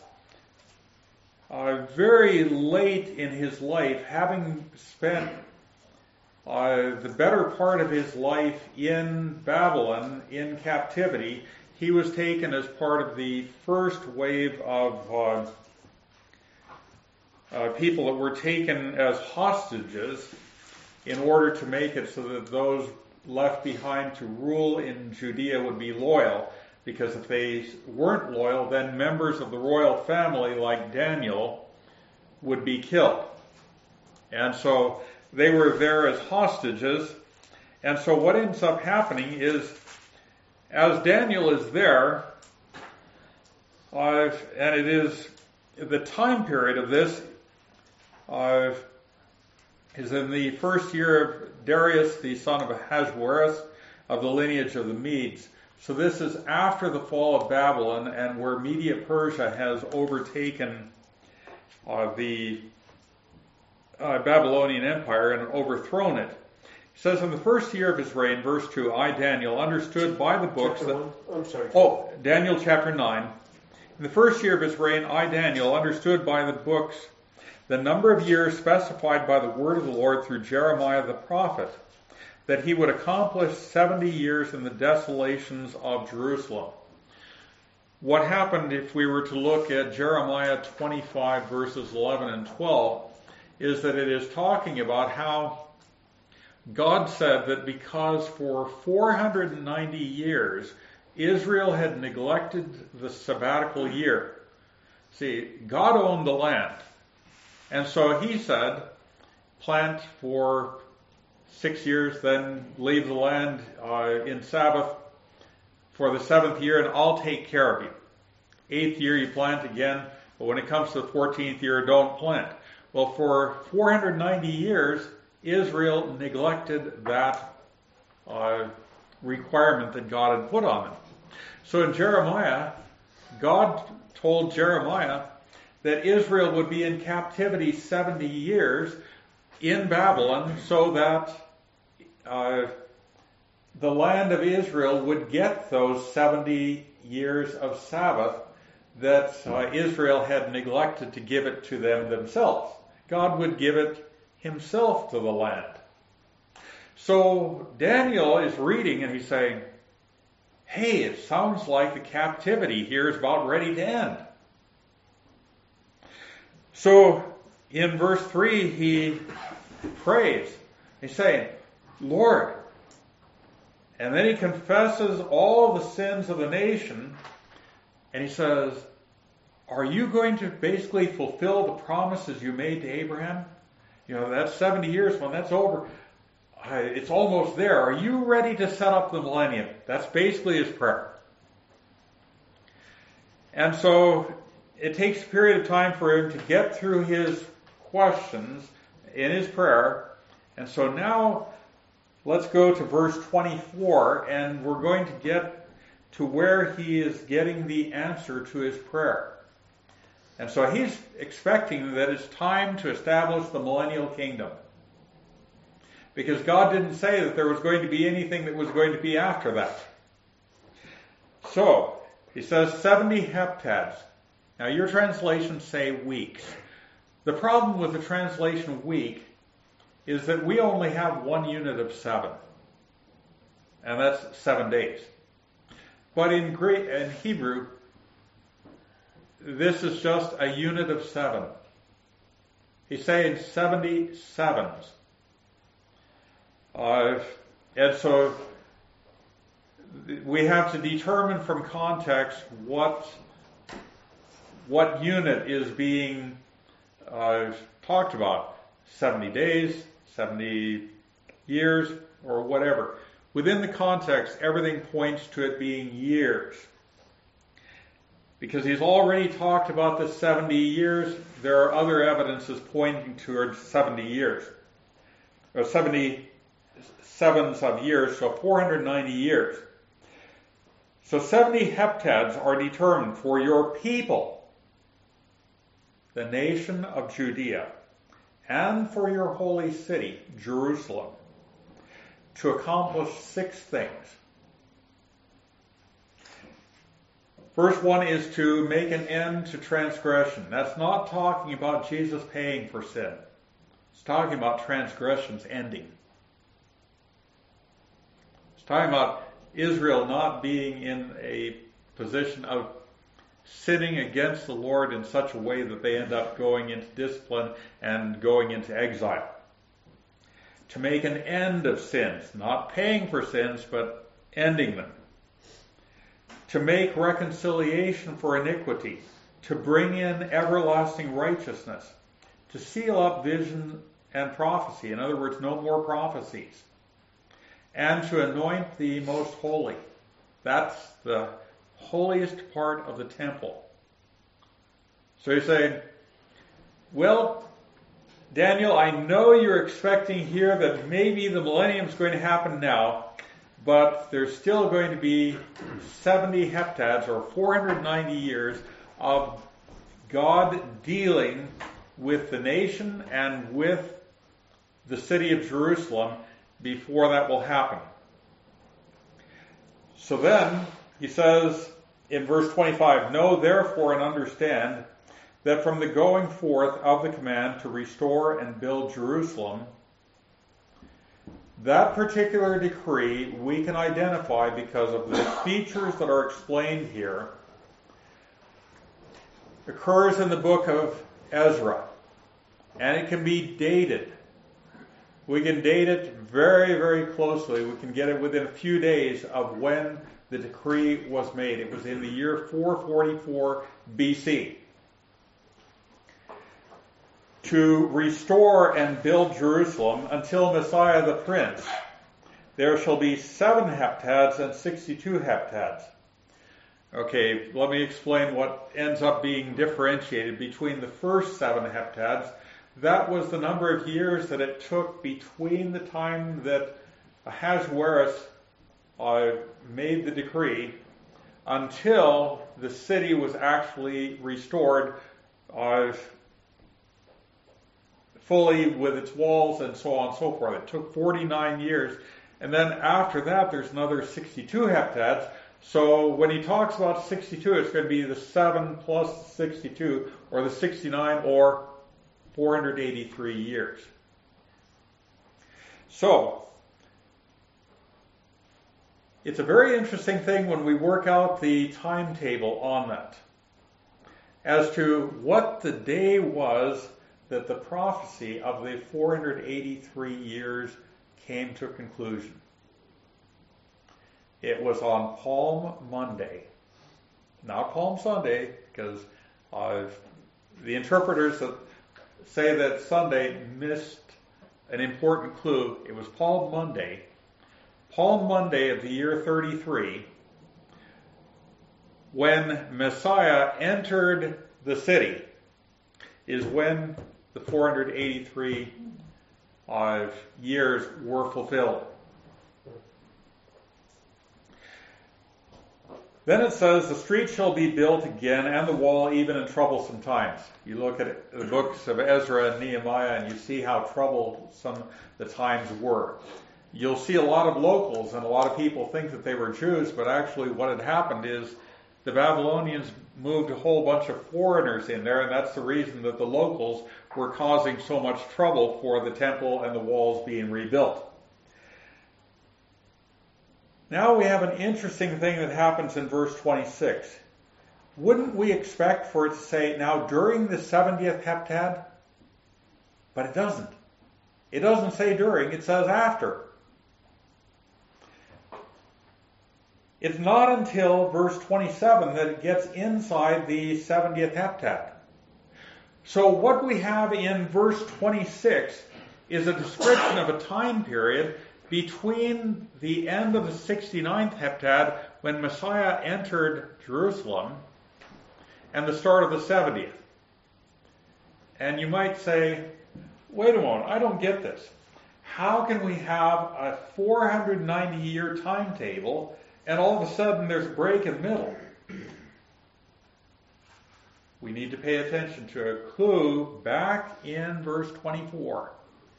[SPEAKER 2] very late in his life, having spent the better part of his life in Babylon, in captivity, he was taken as part of the first wave of people that were taken as hostages in order to make it so that those left behind to rule in Judea would be loyal. Because if they weren't loyal, then members of the royal family, like Daniel, would be killed. And so they were there as hostages. And so what ends up happening is, as Daniel is there, and it is the time period of this is in the first year of Darius, the son of Ahasuerus, of the lineage of the Medes. So this is after the fall of Babylon, and where Media-Persia has overtaken the Babylonian Empire and overthrown it. It says, in the first year of his reign, verse 2, I, Daniel, understood by the books that...
[SPEAKER 5] I'm sorry.
[SPEAKER 2] Oh, Daniel chapter 9. In the first year of his reign, I, Daniel, understood by the books the number of years specified by the word of the Lord through Jeremiah the prophet, that he would accomplish 70 years in the desolations of Jerusalem. What happened, if we were to look at Jeremiah 25 verses 11 and 12, is that it is talking about how God said that because for 490 years Israel had neglected the sabbatical year. See, God owned the land. And so he said, plant for 6 years, then leave the land in Sabbath for the 7th year, and I'll take care of you. 8th year you plant again, but when it comes to the 14th year, don't plant. Well, for 490 years, Israel neglected that requirement that God had put on them. So in Jeremiah, God told Jeremiah that Israel would be in captivity 70 years in Babylon, so that the land of Israel would get those 70 years of Sabbath that Israel had neglected to give it to them themselves. God would give it himself to the land. So Daniel is reading and he's saying, hey, it sounds like the captivity here is about ready to end. So in verse 3 he prays. He's saying, Lord. And then he confesses all the sins of the nation, and he says, are you going to basically fulfill the promises you made to Abraham? You know, that's 70 years, when that's over, it's almost there. Are you ready to set up the millennium? That's basically his prayer. And so it takes a period of time for him to get through his questions in his prayer. And so now let's go to verse 24, and we're going to get to where he is getting the answer to his prayer. And so he's expecting that it's time to establish the millennial kingdom. Because God didn't say that there was going to be anything that was going to be after that. So, he says 70 heptads. Now your translations say weeks. The problem with the translation week is that we only have one unit of 7. And that's 7 days. But in Greek and Hebrew, this is just a unit of 7. He's saying 70 sevens. And so we have to determine from context what unit is being talked about. 70 days, 70 years, or whatever. Within the context, everything points to it being years. Because he's already talked about the 70 years, there are other evidences pointing towards 70 years. Or 70 sevens of years, so 490 years. So 70 heptads are determined for your people, the nation of Judea, and for your holy city, Jerusalem, to accomplish 6 things. First one is to make an end to transgression. That's not talking about Jesus paying for sin. It's talking about transgressions ending. It's talking about Israel not being in a position of sinning against the Lord in such a way that they end up going into discipline and going into exile. To make an end of sins, not paying for sins, but ending them. To make reconciliation for iniquity, to bring in everlasting righteousness, to seal up vision and prophecy, in other words, no more prophecies, and to anoint the most holy. That's the holiest part of the temple. So you say, well, Daniel, I know you're expecting here that maybe the millennium is going to happen now, but there's still going to be 70 heptads, or 490 years, of God dealing with the nation and with the city of Jerusalem before that will happen. So then, he says in verse 25, know therefore and understand that from the going forth of the command to restore and build Jerusalem, that particular decree we can identify because of the features that are explained here, occurs in the book of Ezra, and it can be dated. We can date it very, very closely. We can get it within a few days of when the decree was made. It was in the year 444 BC. To restore and build Jerusalem until Messiah the Prince, there shall be 7 heptads and 62 heptads. Okay, let me explain what ends up being differentiated between the first 7 heptads. That was the number of years that it took between the time that Ahasuerus made the decree until the city was actually restored fully with its walls and so on and so forth. It took 49 years. And then after that, there's another 62 heptads. So when he talks about 62, it's going to be the 7 plus 62, or the 69, or 483 years. So, it's a very interesting thing when we work out the timetable on that, as to what the day was that the prophecy of the 483 years came to a conclusion. It was on Palm Monday, not Palm Sunday, because the interpreters that say that Sunday missed an important clue. It was Palm Monday. Palm Monday of the year 33, when Messiah entered the city, is when the 483 years were fulfilled. Then it says, the street shall be built again, and the wall even in troublesome times. You look at the books of Ezra and Nehemiah, and you see how troublesome the times were. You'll see a lot of locals, and a lot of people think that they were Jews, but actually what had happened is the Babylonians moved a whole bunch of foreigners in there, and that's the reason that the locals were causing so much trouble for the temple and the walls being rebuilt. Now we have an interesting thing that happens in verse 26. Wouldn't we expect for it to say, now during the 70th heptad? But it doesn't. It doesn't say during, it says after. It's not until verse 27 that it gets inside the 70th heptad. So what we have in verse 26 is a description of a time period between the end of the 69th heptad, when Messiah entered Jerusalem, and the start of the 70th. And you might say, wait a moment, I don't get this. How can we have a 490-year timetable, and all of a sudden there's a break in the middle? We need to pay attention to a clue back in verse 24.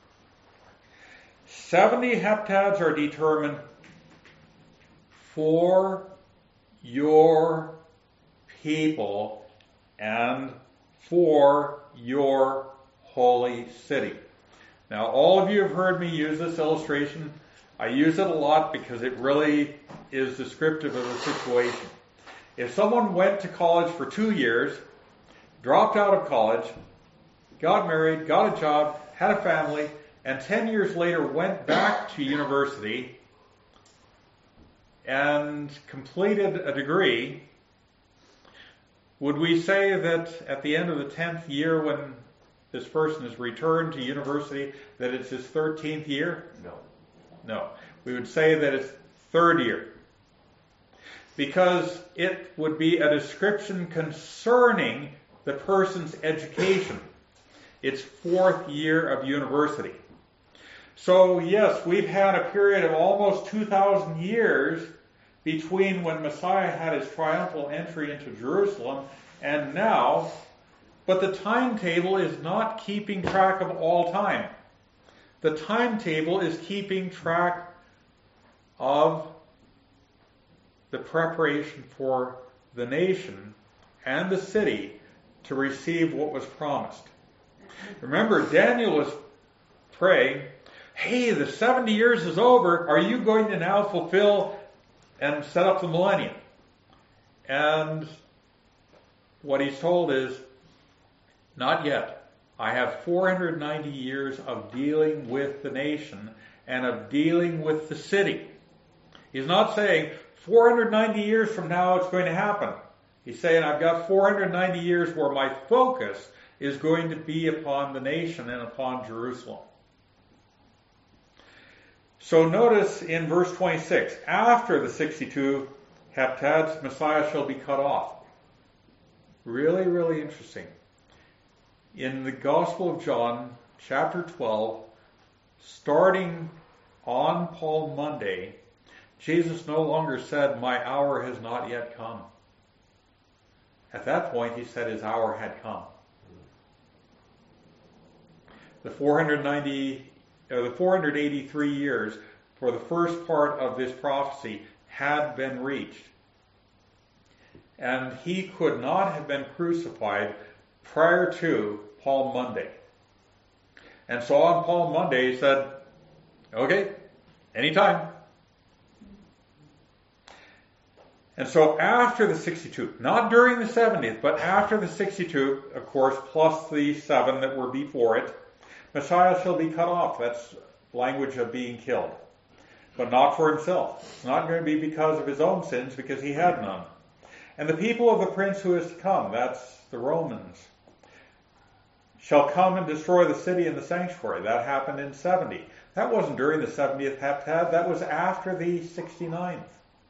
[SPEAKER 2] 70 heptads are determined for your people and for your holy city. Now, all of you have heard me use this illustration. I use it a lot because it really is descriptive of the situation. If someone went to college for 2 years, dropped out of college, got married, got a job, had a family, and 10 years later went back to university and completed a degree, would we say that at the end of the 10th year when this person is returned to university that it's his 13th year?
[SPEAKER 1] No.
[SPEAKER 2] No. We would say that it's third year. Because it would be a description concerning the person's education. It's fourth year of university. So yes, we've had a period of almost 2,000 years between when Messiah had his triumphal entry into Jerusalem and now, but the timetable is not keeping track of all time. The timetable is keeping track of the preparation for the nation and the city to receive what was promised. Remember, Daniel was praying, hey, the 70 years is over. Are you going to now fulfill and set up the millennium? And what he's told is, not yet. I have 490 years of dealing with the nation and of dealing with the city. He's not saying 490 years from now it's going to happen. He's saying I've got 490 years where my focus is going to be upon the nation and upon Jerusalem. So notice in verse 26, after the 62 heptads, Messiah shall be cut off. Really, really interesting. In the Gospel of John, chapter 12, starting on Palm Monday, Jesus no longer said, my hour has not yet come. At that point, he said his hour had come. The 483 years for the first part of this prophecy had been reached. And he could not have been crucified prior to Palm Monday. And so on Palm Monday he said, okay, anytime. And so after the 62, not during the 70th, but after the 62, of course, plus the 7 that were before it, Messiah shall be cut off. That's language of being killed. But not for himself. It's not going to be because of his own sins, because he had none. And the people of the prince who is to come, that's the Romans, shall come and destroy the city and the sanctuary. That happened in 70. That wasn't during the 70th heptad. That was after the 69th.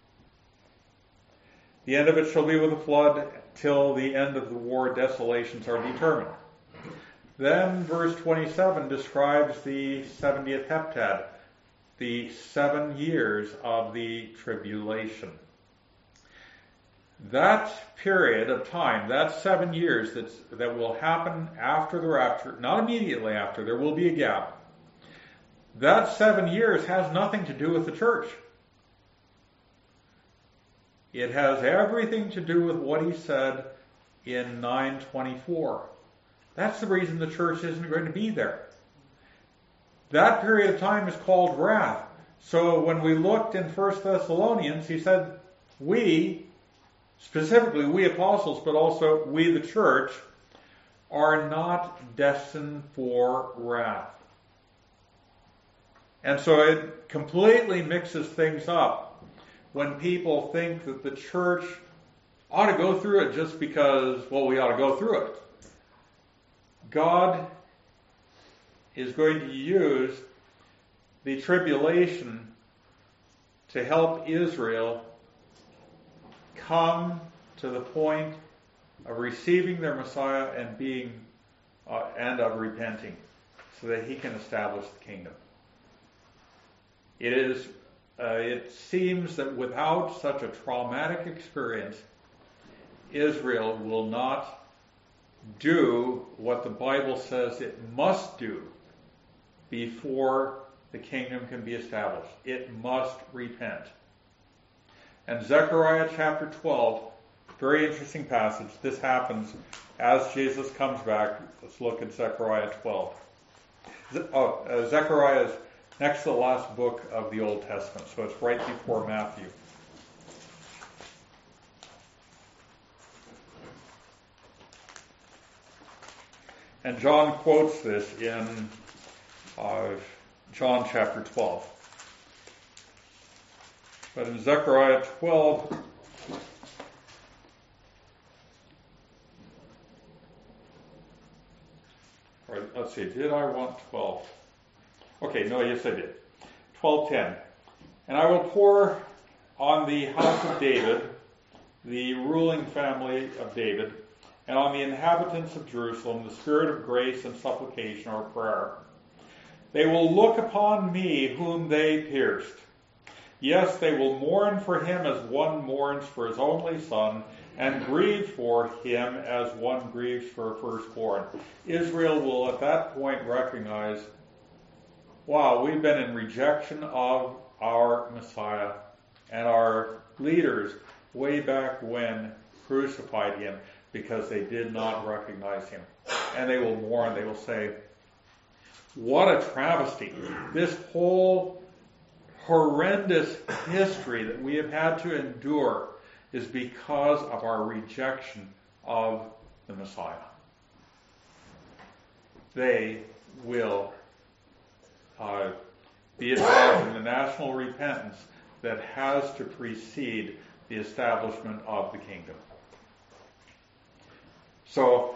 [SPEAKER 2] The end of it shall be with a flood till the end of the war desolations are determined. Then verse 27 describes the 70th heptad, the 7 years of the tribulation. That period of time, that 7 years that will happen after the rapture, not immediately after, there will be a gap. That 7 years has nothing to do with the church. It has everything to do with what he said in 9:24. That's the reason the church isn't going to be there. That period of time is called wrath. So when we looked in 1 Thessalonians, he said, we, specifically we apostles, but also we the church, are not destined for wrath. And so it completely mixes things up when people think that the church ought to go through it just because, well, we ought to go through it. God is going to use the tribulation to help Israel come to the point of receiving their Messiah and being and of repenting, so that he can establish the kingdom. It seems that without such a traumatic experience, Israel will not do what the Bible says it must do before the kingdom can be established. It must repent. And Zechariah chapter 12 Very interesting passage. This happens as Jesus comes back. Let's look at Zechariah 12. Zechariah is next to the last book of the Old Testament, so it's right before Matthew. And John quotes this in John chapter 12. But in Zechariah 12, let's see, did I want 12? Okay, no, yes I did. 12:10. And I will pour on the house of David, the ruling family of David, and on the inhabitants of Jerusalem, the spirit of grace and supplication or prayer. They will look upon me whom they pierced. Yes, they will mourn for him as one mourns for his only son, and grieve for him as one grieves for a firstborn. Israel will at that point recognize, wow, we've been in rejection of our Messiah, and our leaders way back when crucified him because they did not recognize him. And they will mourn, they will say, what a travesty. This whole horrendous history that we have had to endure is because of our rejection of the Messiah. They will be involved in the national repentance that has to precede the establishment of the kingdom. So,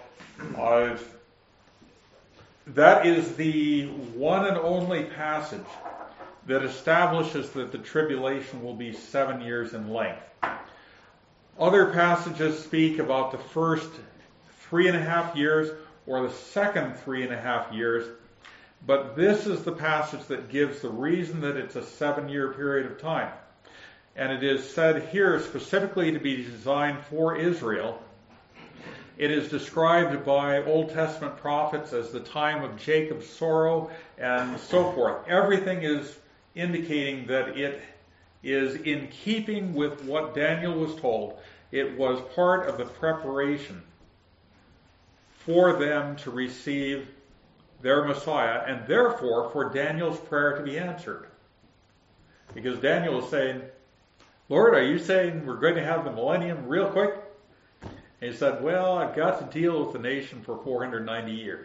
[SPEAKER 2] that is the one and only passage that establishes that the tribulation will be 7 years in length. Other passages speak about the first 3.5 years or the second 3.5 years, but this is the passage that gives the reason that it's a 7-year period of time. And it is said here specifically to be designed for Israel. It is described by Old Testament prophets as the time of Jacob's sorrow and so forth. Everything is indicating that it is in keeping with what Daniel was told. It was part of the preparation for them to receive their Messiah, and therefore for Daniel's prayer to be answered. Because Daniel is saying, Lord, are you saying we're going to have the millennium real quick? And he said, well, I've got to deal with the nation for 490 years.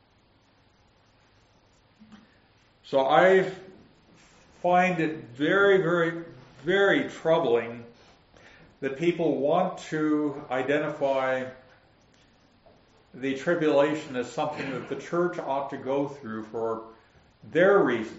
[SPEAKER 2] So I find it very, very, very troubling that people want to identify the tribulation as something that the church ought to go through for their reasons.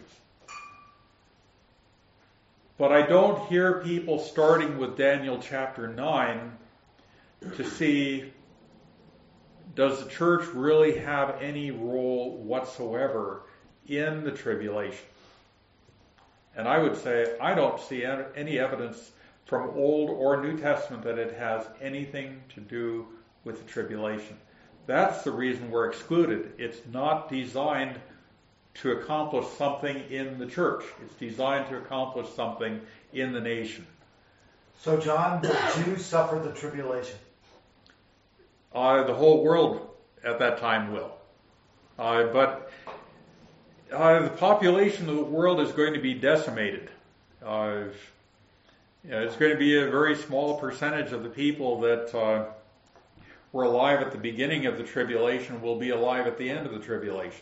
[SPEAKER 2] But I don't hear people starting with Daniel chapter 9 to see, does the church really have any role whatsoever in the tribulation? And I would say I don't see any evidence from Old or New Testament that it has anything to do with the tribulation. That's the reason we're excluded. It's not designed to accomplish something in the church. It's designed to accomplish something in the nation.
[SPEAKER 3] So, John, the Jews suffer the tribulation.
[SPEAKER 2] The whole world at that time will. But the population of the world is going to be decimated. It's going to be a very small percentage of the people that were alive at the beginning of the tribulation will be alive at the end of the tribulation.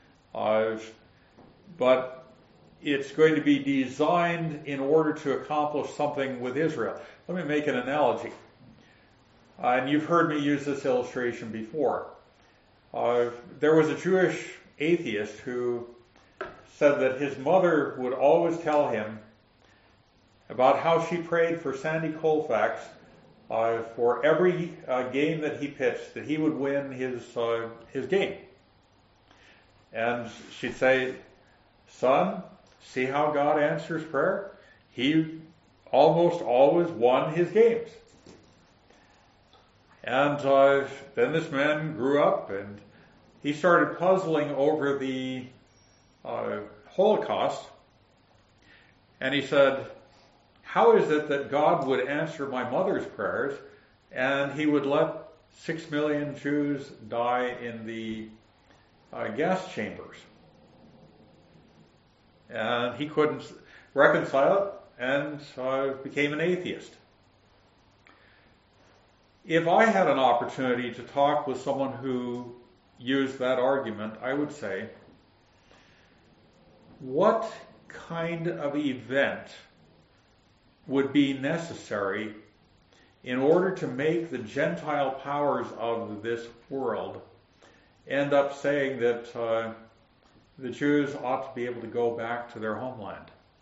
[SPEAKER 2] But it's going to be designed in order to accomplish something with Israel. Let me make an analogy. And you've heard me use this illustration before. There was a Jewish atheist who said that his mother would always tell him about how she prayed for Sandy Koufax for every game that he pitched, that he would win his game. And she'd say, son, see how God answers prayer? He almost always won his games. And then this man grew up and he started puzzling over the Holocaust. And he said, how is it that God would answer my mother's prayers and he would let 6 million Jews die in the gas chambers. And he couldn't reconcile it and became an atheist. If I had an opportunity to talk with someone who used that argument, I would say, what kind of event would be necessary in order to make the Gentile powers of this world end up saying that the Jews ought to be able to go back to their homeland?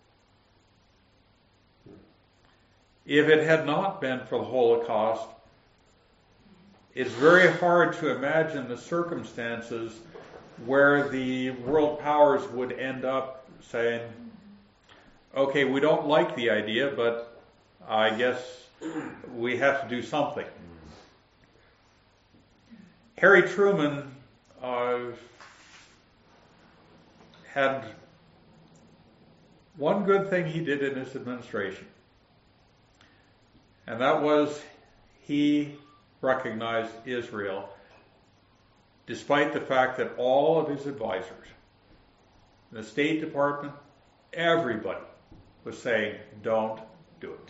[SPEAKER 2] If it had not been for the Holocaust, it's very hard to imagine the circumstances where the world powers would end up saying, okay, we don't like the idea, but I guess we have to do something. Harry Truman had one good thing he did in his administration, and that was he recognized Israel, despite the fact that all of his advisors, the State Department, everybody was saying, don't do it.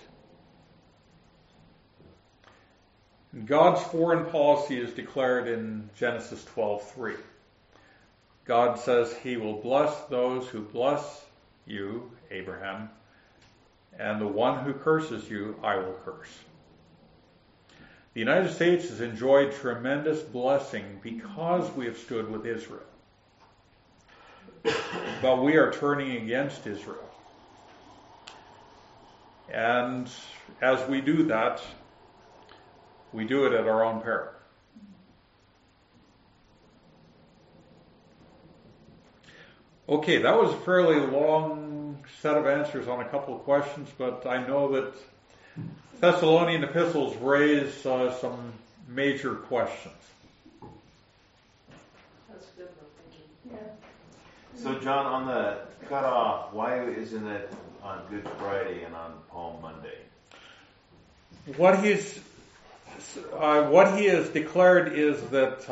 [SPEAKER 2] And God's foreign policy is declared in Genesis 12:3. God says he will bless those who bless you, Abraham, and the one who curses you, I will curse. The United States has enjoyed tremendous blessing because we have stood with Israel. But we are turning against Israel. And as we do that, we do it at our own peril. Okay, that was a fairly long set of answers on a couple of questions, but I know that Thessalonian epistles raise some major questions.
[SPEAKER 7] That's good enough, thank you.
[SPEAKER 4] Yeah.
[SPEAKER 1] So, John, on the cutoff, why isn't it on Good Friday and on Palm Monday?
[SPEAKER 2] What he has declared is that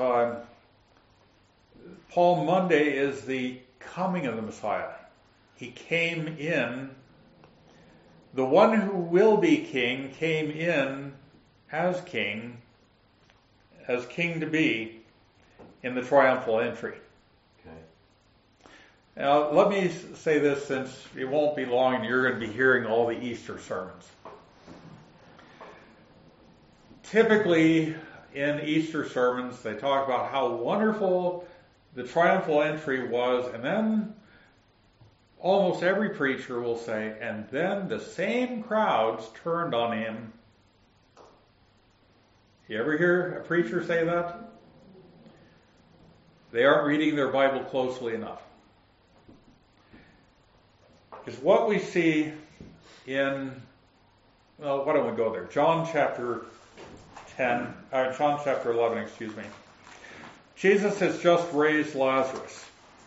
[SPEAKER 2] Palm Monday is the coming of the Messiah. He came in. The one who will be king came in as king to be, in the triumphal entry.
[SPEAKER 1] Okay.
[SPEAKER 2] Now, let me say this, since it won't be long and you're going to be hearing all the Easter sermons. Typically, in Easter sermons, they talk about how wonderful the triumphal entry was, and then almost every preacher will say, and then the same crowds turned on him. You ever hear a preacher say that? They aren't reading their Bible closely enough. Because what we see in, well, why don't we go there? John chapter 11, excuse me. Jesus has just raised Lazarus.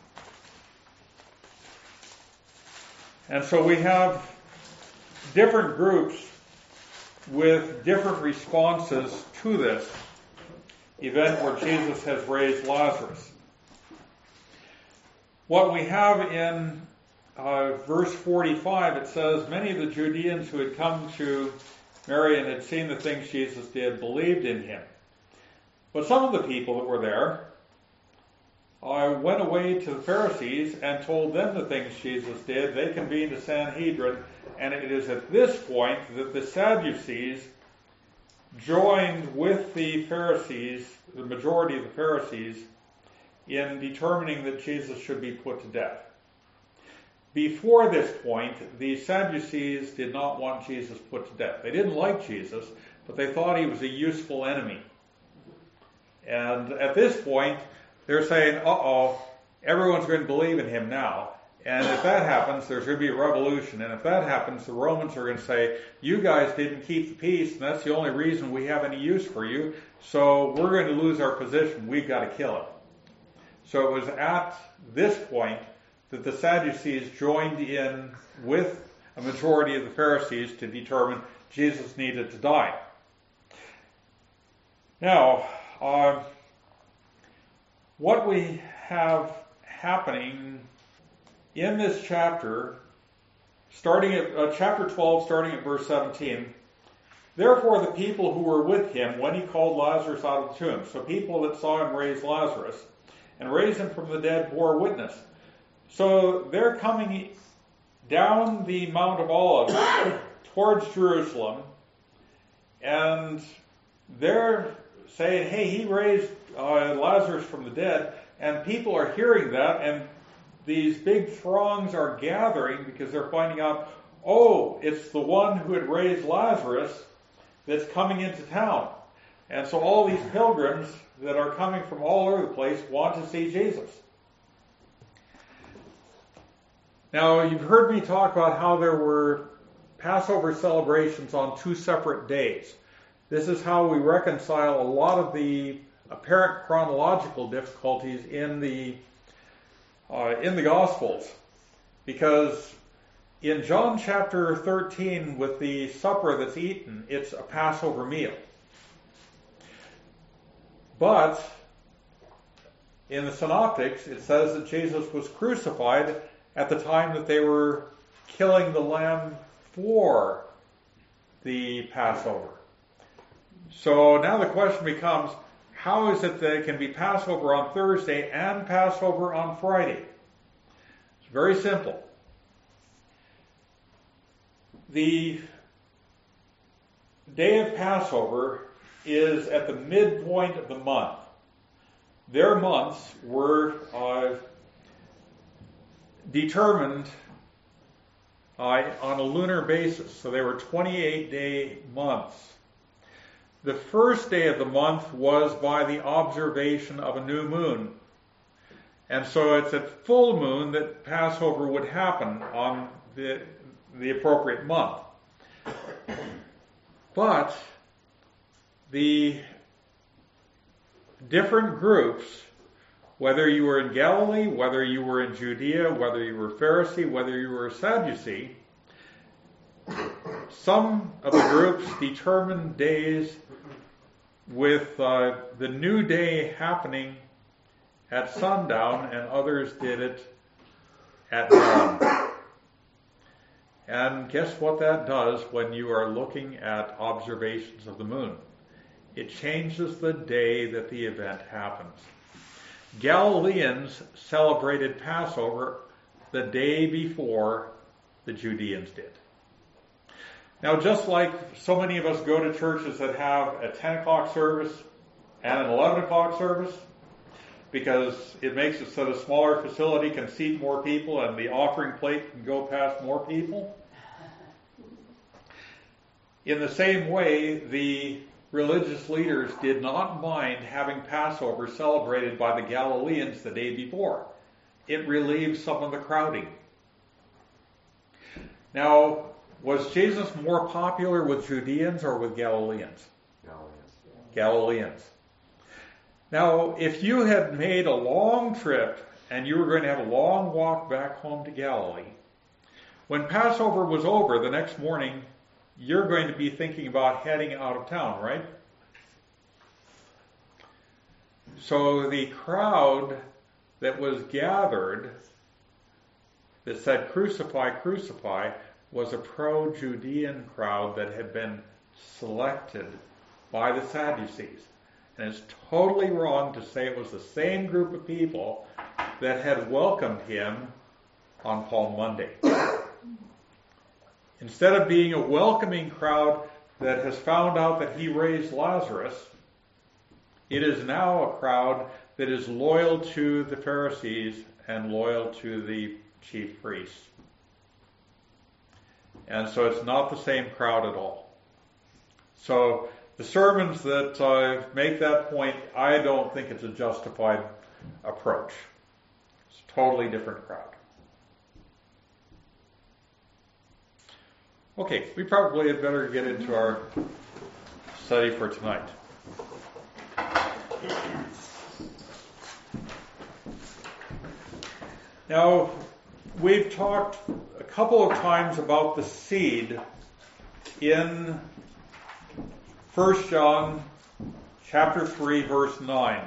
[SPEAKER 2] And so we have different groups with different responses to this event where Jesus has raised Lazarus. What we have in verse 45, it says, many of the Judeans who had come to Mary and had seen the things Jesus did believed in him. But some of the people that were there went away to the Pharisees and told them the things Jesus did. They convened a Sanhedrin, and it is at this point that the Sadducees joined with the Pharisees, the majority of the Pharisees, in determining that Jesus should be put to death. Before this point, the Sadducees did not want Jesus put to death. They didn't like Jesus, but they thought he was a useful enemy. And at this point, they're saying, everyone's going to believe in him now. And if that happens, there's going to be a revolution. And if that happens, the Romans are going to say, you guys didn't keep the peace, and that's the only reason we have any use for you. So we're going to lose our position. We've got to kill him. So it was at this point that the Sadducees joined in with a majority of the Pharisees to determine Jesus needed to die. Now, what we have happening in this chapter, starting at chapter 12, starting at verse 17, therefore the people who were with him when he called Lazarus out of the tomb, so people that saw him raise Lazarus and raise him from the dead, bore witness. So they're coming down the Mount of Olives towards Jerusalem, and they're saying, hey, he raised Lazarus from the dead, and people are hearing that, and these big throngs are gathering because they're finding out, oh, it's the one who had raised Lazarus that's coming into town. And so all these pilgrims that are coming from all over the place want to see Jesus. Now, you've heard me talk about how there were Passover celebrations on 2 separate days. This is how we reconcile a lot of the apparent chronological difficulties in the Gospels. Because in John chapter 13, with the supper that's eaten, it's a Passover meal. But in the Synoptics, it says that Jesus was crucified at the time that they were killing the lamb for the Passover. So now the question becomes, how is it that it can be Passover on Thursday and Passover on Friday? It's very simple. The day of Passover is at the midpoint of the month. Their months were determined on a lunar basis, so they were 28-day months. The first day of the month was by the observation of a new moon. And so it's at full moon that Passover would happen on the appropriate month. But the different groups, whether you were in Galilee, whether you were in Judea, whether you were Pharisee, whether you were a Sadducee, some of the groups determined days with the new day happening at sundown, and others did it at dawn. And guess what that does when you are looking at observations of the moon? It changes the day that the event happens. Galileans celebrated Passover the day before the Judeans did. Now, just like so many of us go to churches that have a 10 o'clock service and an 11 o'clock service, because it makes it so the smaller facility can seat more people and the offering plate can go past more people. In the same way, the religious leaders did not mind having Passover celebrated by the Galileans the day before. It relieved some of the crowding. Now, was Jesus more popular with Judeans or with Galileans? Galileans. Now, if you had made a long trip and you were going to have a long walk back home to Galilee, when Passover was over the next morning, you're going to be thinking about heading out of town, right? So the crowd that was gathered that said, "Crucify, crucify," was a pro-Judean crowd that had been selected by the Sadducees. And it's totally wrong to say it was the same group of people that had welcomed him on Palm Monday. Instead of being a welcoming crowd that has found out that he raised Lazarus, it is now a crowd that is loyal to the Pharisees and loyal to the chief priests. And so it's not the same crowd at all. So the sermons that make that point, I don't think it's a justified approach. It's a totally different crowd. Okay, we probably had better get into our study for tonight. Now, we've talked a couple of times about the seed in 1 John chapter 3, verse 9.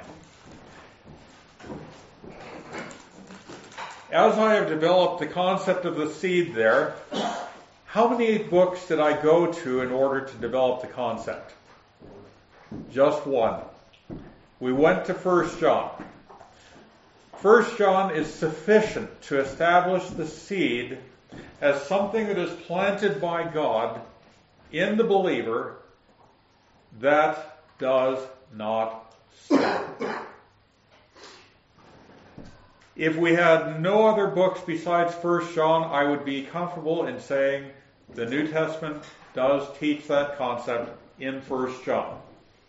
[SPEAKER 2] As I have developed the concept of the seed there, how many books did I go to in order to develop the concept? Just one. We went to 1 John. 1 John is sufficient to establish the seed as something that is planted by God in the believer that does not sin. If we had no other books besides 1 John, I would be comfortable in saying the New Testament does teach that concept in 1 John.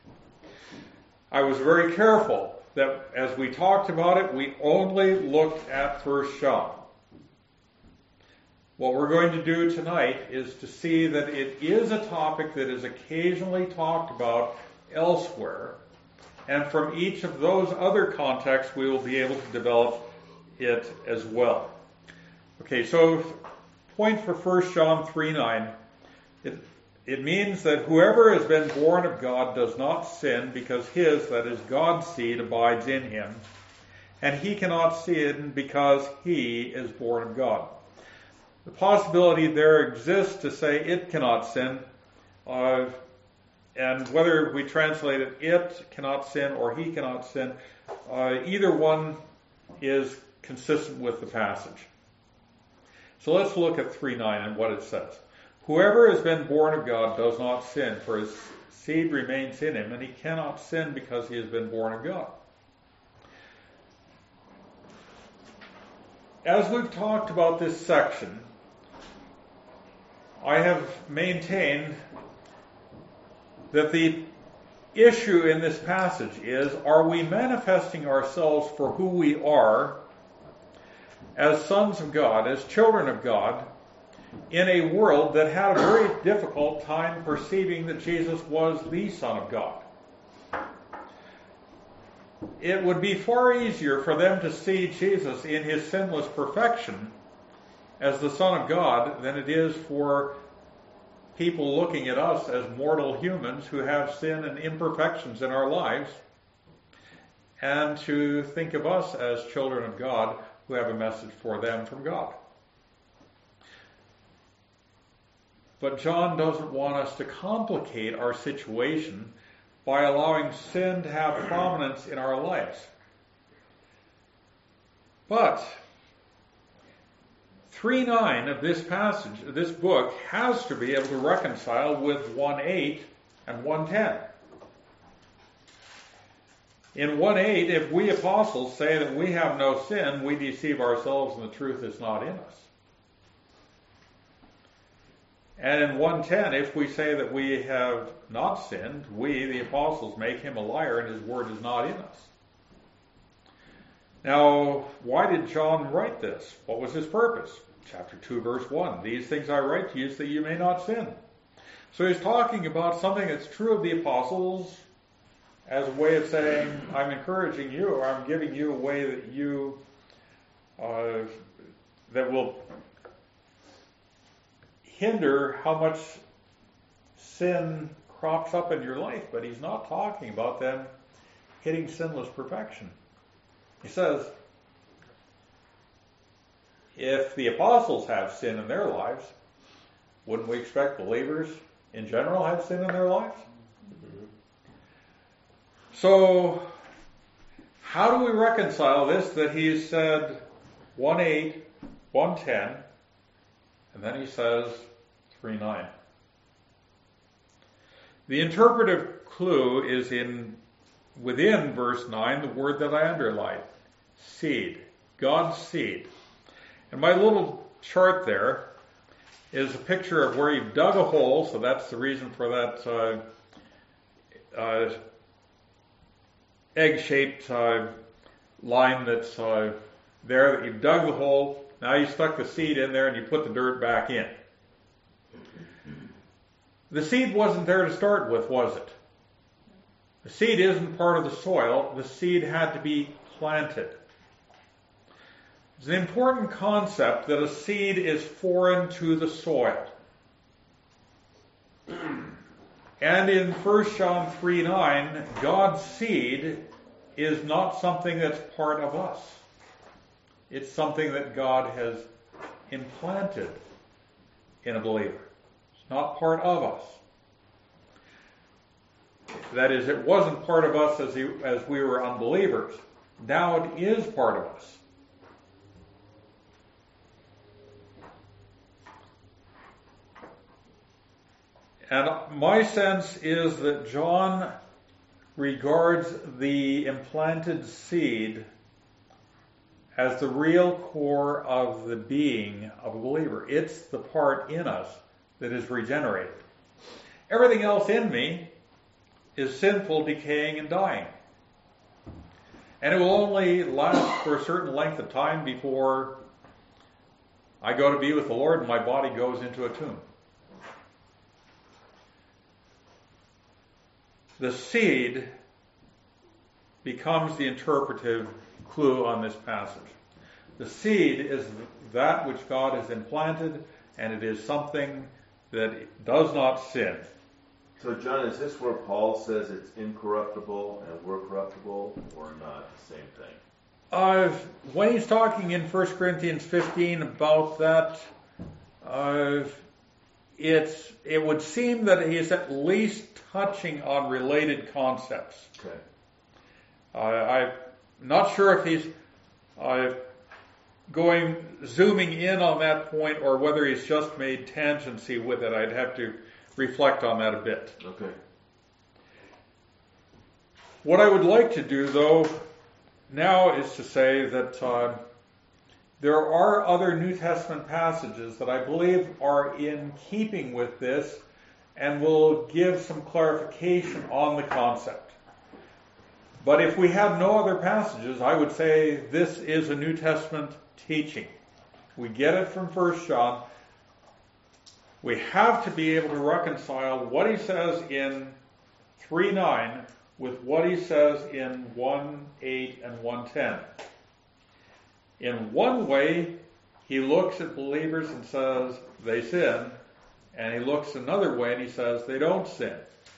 [SPEAKER 2] I was very careful that as we talked about it, we only looked at 1 John. What we're going to do tonight is to see that it is a topic that is occasionally talked about elsewhere, and from each of those other contexts we will be able to develop it as well. Okay, so point for 1 John 3:9. It means that whoever has been born of God does not sin because his, that is God's seed, abides in him, and he cannot sin because he is born of God. The possibility there exists to say it cannot sin, and whether we translate it cannot sin or he cannot sin, either one is consistent with the passage. So let's look at 3:9 and what it says. Whoever has been born of God does not sin, for his seed remains in him, and he cannot sin because he has been born of God. As we've talked about this section, I have maintained that the issue in this passage is, are we manifesting ourselves for who we are as sons of God, as children of God, in a world that had a very difficult time perceiving that Jesus was the Son of God? It would be far easier for them to see Jesus in his sinless perfection as the Son of God than it is for people looking at us as mortal humans who have sin and imperfections in our lives, and to think of us as children of God who have a message for them from God. But John doesn't want us to complicate our situation by allowing sin to have prominence in our lives. But 3:9 of this passage, this book, has to be able to reconcile with 1:8 and 1:10. In 1:8, if we apostles say that we have no sin, we deceive ourselves and the truth is not in us. And in 1:10, if we say that we have not sinned, we, the apostles, make him a liar and his word is not in us. Now, why did John write this? What was his purpose? Chapter 2, verse 1. These things I write to you so that you may not sin. So he's talking about something that's true of the apostles as a way of saying, I'm encouraging you, or I'm giving you a way that you, that will hinder how much sin crops up in your life. But he's not talking about them hitting sinless perfection. He says, if the apostles have sin in their lives, wouldn't we expect believers in general have sin in their lives? Mm-hmm. So, how do we reconcile this that he said 1:8, 1:10, and then he says 3:9? The interpretive clue is within verse 9, the word that I underlined, seed, God's seed. And my little chart there is a picture of where you've dug a hole, so that's the reason for that egg-shaped line that's there, that you've dug the hole. Now you stuck the seed in there and you put the dirt back in. The seed wasn't there to start with, was it? The seed isn't part of the soil. The seed had to be planted. It's an important concept that a seed is foreign to the soil. And in 1 John 3:9, God's seed is not something that's part of us. It's something that God has implanted in a believer. It's not part of us. That is, it wasn't part of us as we were unbelievers. Now it is part of us. And my sense is that John regards the implanted seed as the real core of the being of a believer. It's the part in us that is regenerated. Everything else in me is sinful, decaying, and dying. And it will only last for a certain length of time before I go to be with the Lord and my body goes into a tomb. The seed becomes the interpretive clue on this passage. The seed is that which God has implanted, and it is something that does not sin.
[SPEAKER 1] So, John, is this where Paul says it's incorruptible and we're corruptible, or not the same thing?
[SPEAKER 2] When he's talking in 1 Corinthians 15 about that, it would seem that he's at least touching on related concepts.
[SPEAKER 1] Okay.
[SPEAKER 2] I'm not sure if he's zooming in on that point, or whether he's just made tangency with it. I'd have to reflect on that a bit.
[SPEAKER 1] Okay.
[SPEAKER 2] What I would like to do, though, now is to say that there are other New Testament passages that I believe are in keeping with this and will give some clarification on the concept. But if we have no other passages, I would say this is a New Testament teaching. We get it from 1 John. We have to be able to reconcile what he says in 3:9 with what he says in 1:8 and 1:10. In one way, he looks at believers and says they sin, and he looks another way and he says they don't sin.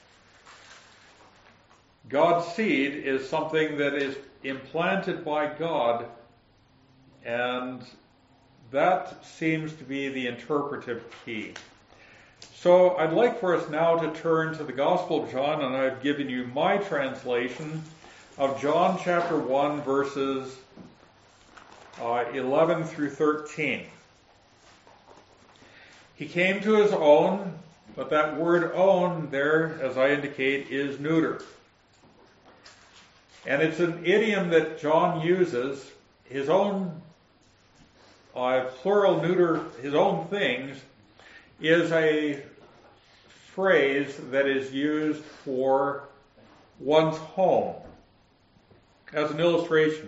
[SPEAKER 2] God's seed is something that is implanted by God, and that seems to be the interpretive key. So I'd like for us now to turn to the Gospel of John, and I've given you my translation of John chapter 1, verses 11 through 13. He came to his own, but that word own there, as I indicate, is neuter. And it's an idiom that John uses. His own plural neuter, his own things, is a phrase that is used for one's home. As an illustration,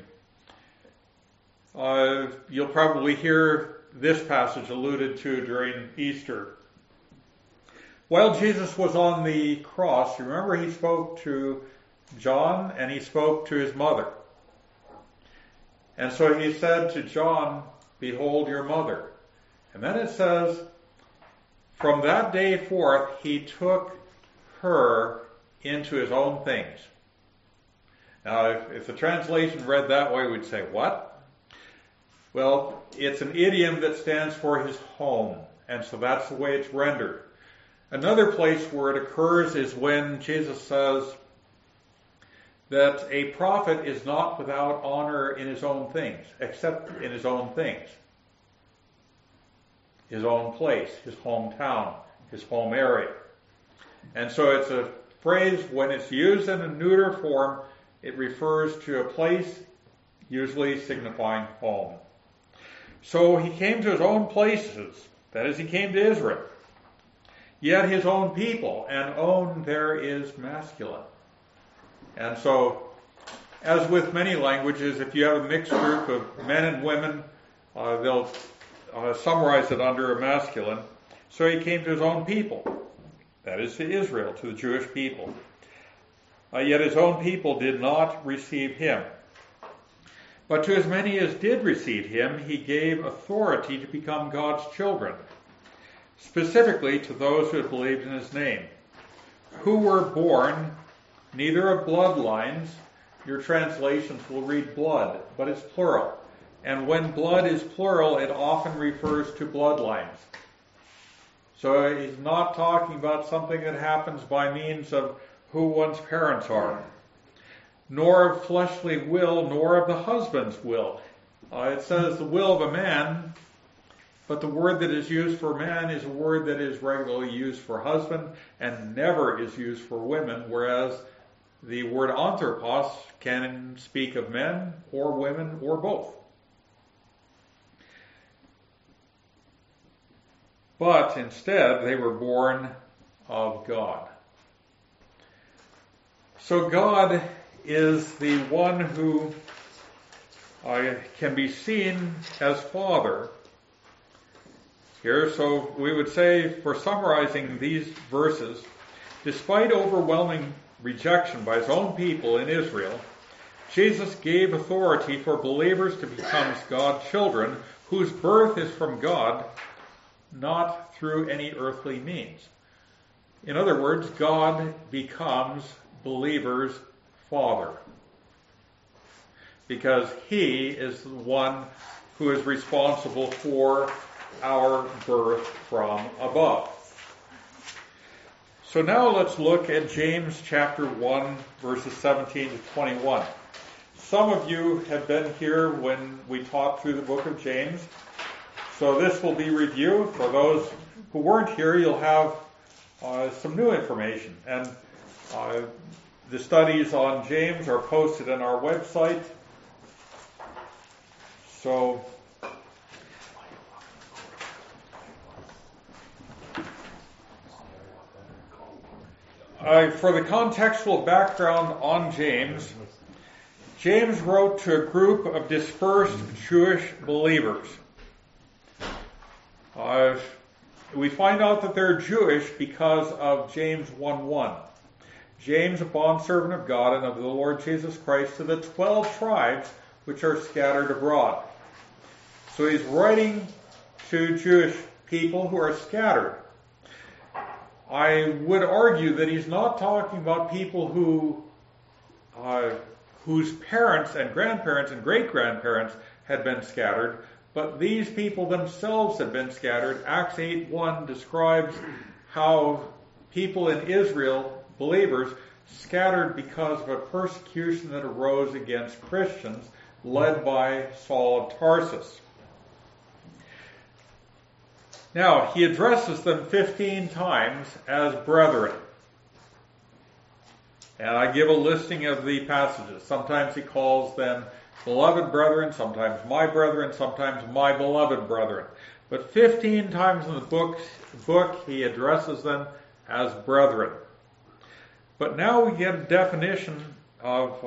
[SPEAKER 2] you'll probably hear this passage alluded to during Easter. While Jesus was on the cross, remember he spoke to John and he spoke to his mother. And so he said to John, "Behold your mother." And then it says, from that day forth, he took her into his own things. Now, if the translation read that way, we'd say, what? Well, it's an idiom that stands for his home, and so that's the way it's rendered. Another place where it occurs is when Jesus says that a prophet is not without honor in his own things, except in his own things. His own place, his hometown, his home area. And so it's a phrase, when it's used in a neuter form, it refers to a place, usually signifying home. So he came to his own places, that is, he came to Israel. Yet his own people, and own there is masculine. And so, as with many languages, if you have a mixed group of men and women, they'll summarize it under a masculine. So he came to his own people, that is to Israel, to the Jewish people. Yet his own people did not receive him. But to as many as did receive him, he gave authority to become God's children, specifically to those who had believed in his name, who were born neither of bloodlines. Your translations will read blood, but it's plural. And when blood is plural, it often refers to bloodlines. So he's not talking about something that happens by means of who one's parents are, nor of fleshly will, nor of the husband's will. It says the will of a man, but the word that is used for man is a word that is regularly used for husband and never is used for women, whereas the word anthropos can speak of men or women or both. But instead, they were born of God. So God is the one who can be seen as Father here. So we would say, for summarizing these verses, despite overwhelming rejection by his own people in Israel, Jesus gave authority for believers to become God's children, whose birth is from God, not through any earthly means. In other words, God becomes believers' Father, because he is the one who is responsible for our birth from above. So now let's look at James chapter 1, verses 17 to 21. Some of you have been here when we taught through the book of James, so this will be review. For those who weren't here, you'll have some new information. And the studies on James are posted on our website. So for the contextual background on James, James wrote to a group of dispersed Jewish believers. We find out that they're Jewish because of James 1:1. James, a bondservant of God and of the Lord Jesus Christ, to the 12 tribes which are scattered abroad. So he's writing to Jewish people who are scattered. I would argue that he's not talking about people whose parents and grandparents and great-grandparents had been scattered, but these people themselves had been scattered. Acts 8:1 describes how people in Israel, believers, scattered because of a persecution that arose against Christians, led by Saul of Tarsus. Now, he addresses them 15 times as brethren. And I give a listing of the passages. Sometimes he calls them beloved brethren, sometimes my brethren, sometimes my beloved brethren. But 15 times in the book he addresses them as brethren. But now we get a definition of,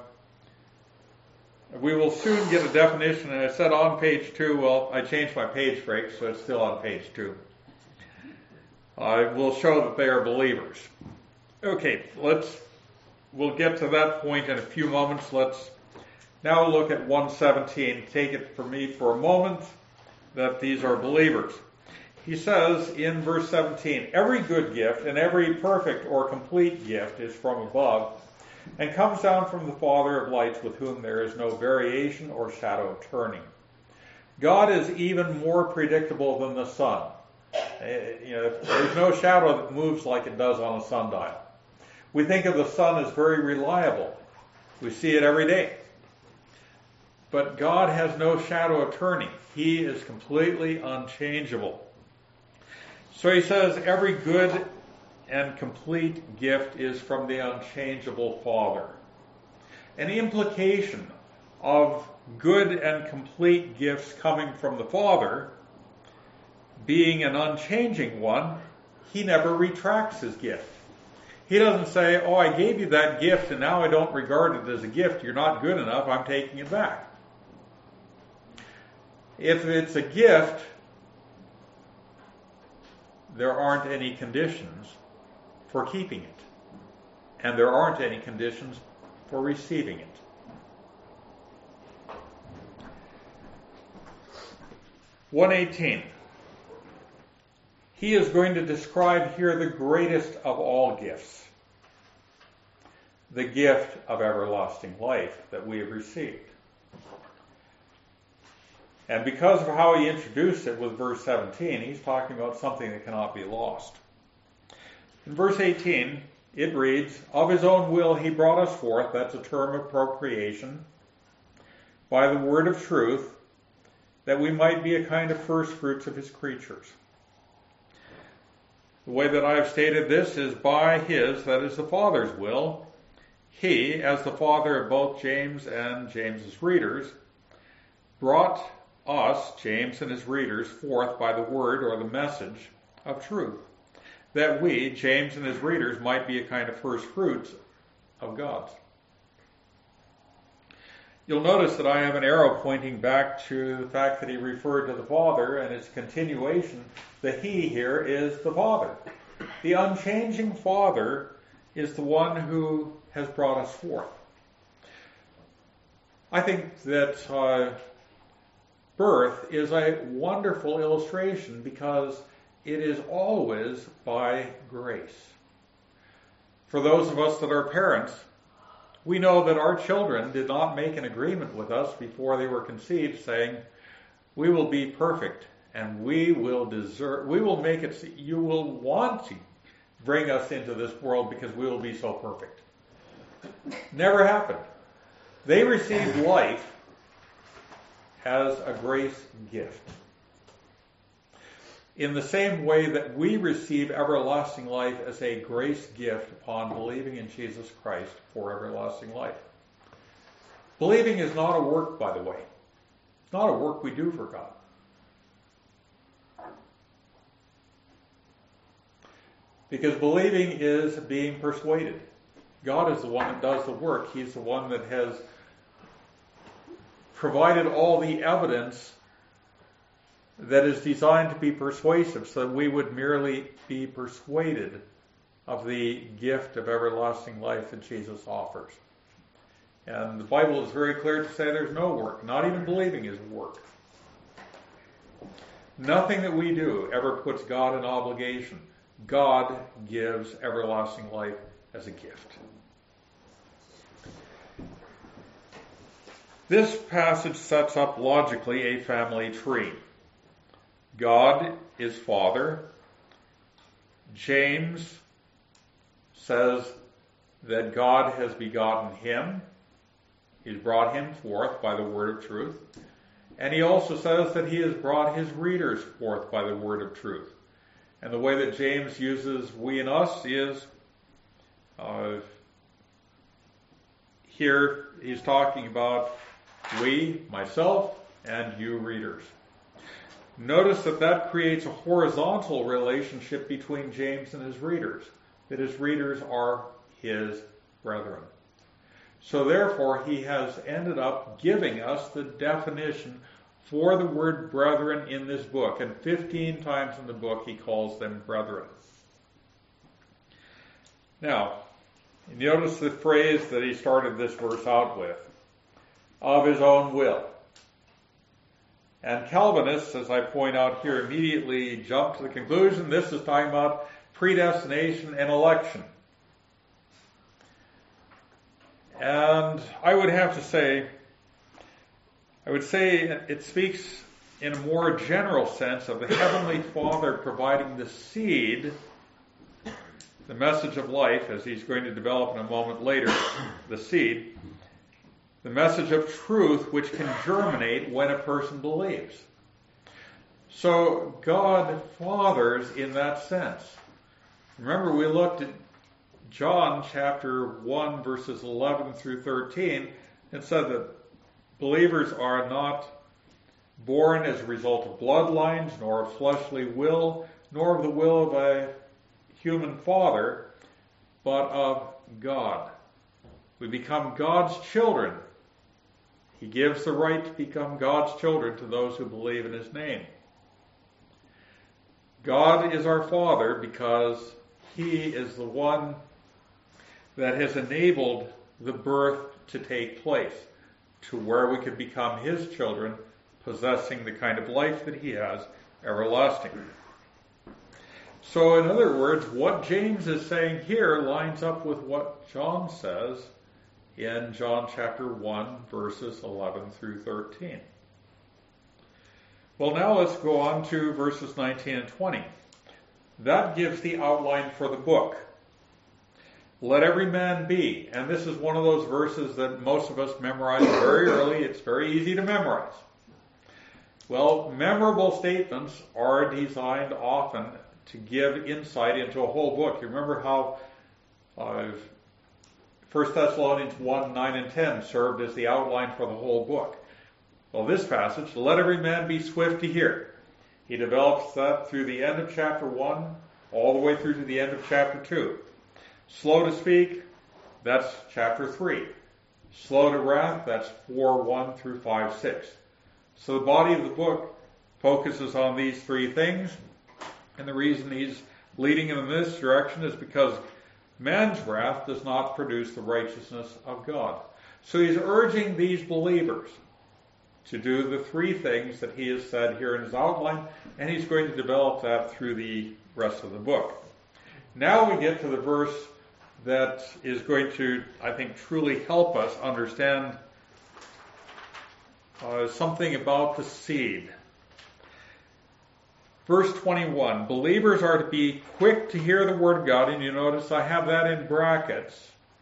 [SPEAKER 2] we will soon get a definition, and I said on page 2, well, I changed my page break, so it's still on page 2. We'll show that they are believers. Okay, we'll get to that point in a few moments. Let's now look at 1:17. Take it from me for a moment that these are believers. He says in verse 17, every good gift and every perfect or complete gift is from above and comes down from the Father of lights, with whom there is no variation or shadow of turning. God is even more predictable than the sun. There's no shadow that moves like it does on a sundial. We think of the sun as very reliable. We see it every day. But God has no shadow of turning. He is completely unchangeable. So he says every good and complete gift is from the unchangeable Father. An implication of good and complete gifts coming from the Father, being an unchanging one, he never retracts his gift. He doesn't say, oh, I gave you that gift and now I don't regard it as a gift. You're not good enough. I'm taking it back. If it's a gift, there aren't any conditions for keeping it. And there aren't any conditions for receiving it. (118). he is going to describe here the greatest of all gifts, the gift of everlasting life that we have received. And because of how he introduced it with verse 17, he's talking about something that cannot be lost. In verse 18, it reads, "Of his own will he brought us forth," that's a term of procreation, "by the word of truth, that we might be a kind of first fruits of his creatures." The way that I have stated this is by his, that is the Father's will, he, as the father of both James and James's readers, brought us, James and his readers, forth by the word or the message of truth, that we, James and his readers, might be a kind of first fruits of God's. You'll notice that I have an arrow pointing back to the fact that he referred to the Father, and its continuation, the he here is the Father. The unchanging Father is the one who has brought us forth. I think that birth is a wonderful illustration because it is always by grace. For those of us that are parents, we know that our children did not make an agreement with us before they were conceived saying, "We will be perfect and we will make it so you will want to bring us into this world because we will be so perfect." Never happened. They received life as a grace gift. In the same way that we receive everlasting life as a grace gift upon believing in Jesus Christ for everlasting life. Believing is not a work, by the way. It's not a work we do for God. Because believing is being persuaded. God is the one that does the work. He's the one that has provided all the evidence that is designed to be persuasive so that we would merely be persuaded of the gift of everlasting life that Jesus offers. And the Bible is very clear to say there's no work. Not even believing is work. Nothing that we do ever puts God in obligation. God gives everlasting life as a gift. This passage sets up logically a family tree. God is Father. James says that God has begotten him. He's brought him forth by the word of truth. And he also says that he has brought his readers forth by the word of truth. And the way that James uses we and us is, here he's talking about we, myself, and you readers. Notice that creates a horizontal relationship between James and his readers, that his readers are his brethren. So therefore, he has ended up giving us the definition for the word brethren in this book, and 15 times in the book he calls them brethren. Now, notice the phrase that he started this verse out with, of his own will. And Calvinists, as I point out here, immediately jump to the conclusion this is talking about predestination and election. And I would say it speaks in a more general sense of the Heavenly Father providing the seed, the message of life, as he's going to develop in a moment later, the seed, the message of truth which can germinate when a person believes. So God fathers in that sense. Remember, we looked at John chapter 1 verses 11 through 13 and said that believers are not born as a result of bloodlines, nor of fleshly will, nor of the will of a human father, but of God. We become God's children. He gives the right to become God's children to those who believe in his name. God is our Father because he is the one that has enabled the birth to take place to where we could become his children, possessing the kind of life that he has, everlasting. So in other words, what James is saying here lines up with what John says in John chapter 1, verses 11 through 13. Well, now let's go on to verses 19 and 20. That gives the outline for the book. Let every man be. And this is one of those verses that most of us memorize very early. It's very easy to memorize. Well, memorable statements are designed often to give insight into a whole book. You remember how 1 Thessalonians 1, 9 and 10 served as the outline for the whole book. Well, this passage, let every man be swift to hear. He develops that through the end of chapter 1 all the way through to the end of chapter 2. Slow to speak, that's chapter 3. Slow to wrath, that's 4, 1 through 5, 6. So the body of the book focuses on these three things, and the reason he's leading in this direction is because man's wrath does not produce the righteousness of God. So he's urging these believers to do the three things that he has said here in his outline, and he's going to develop that through the rest of the book. Now we get to the verse that is going to, I think, truly help us understand something about the seed. Verse 21, believers are to be quick to hear the word of God, and you notice I have that in brackets,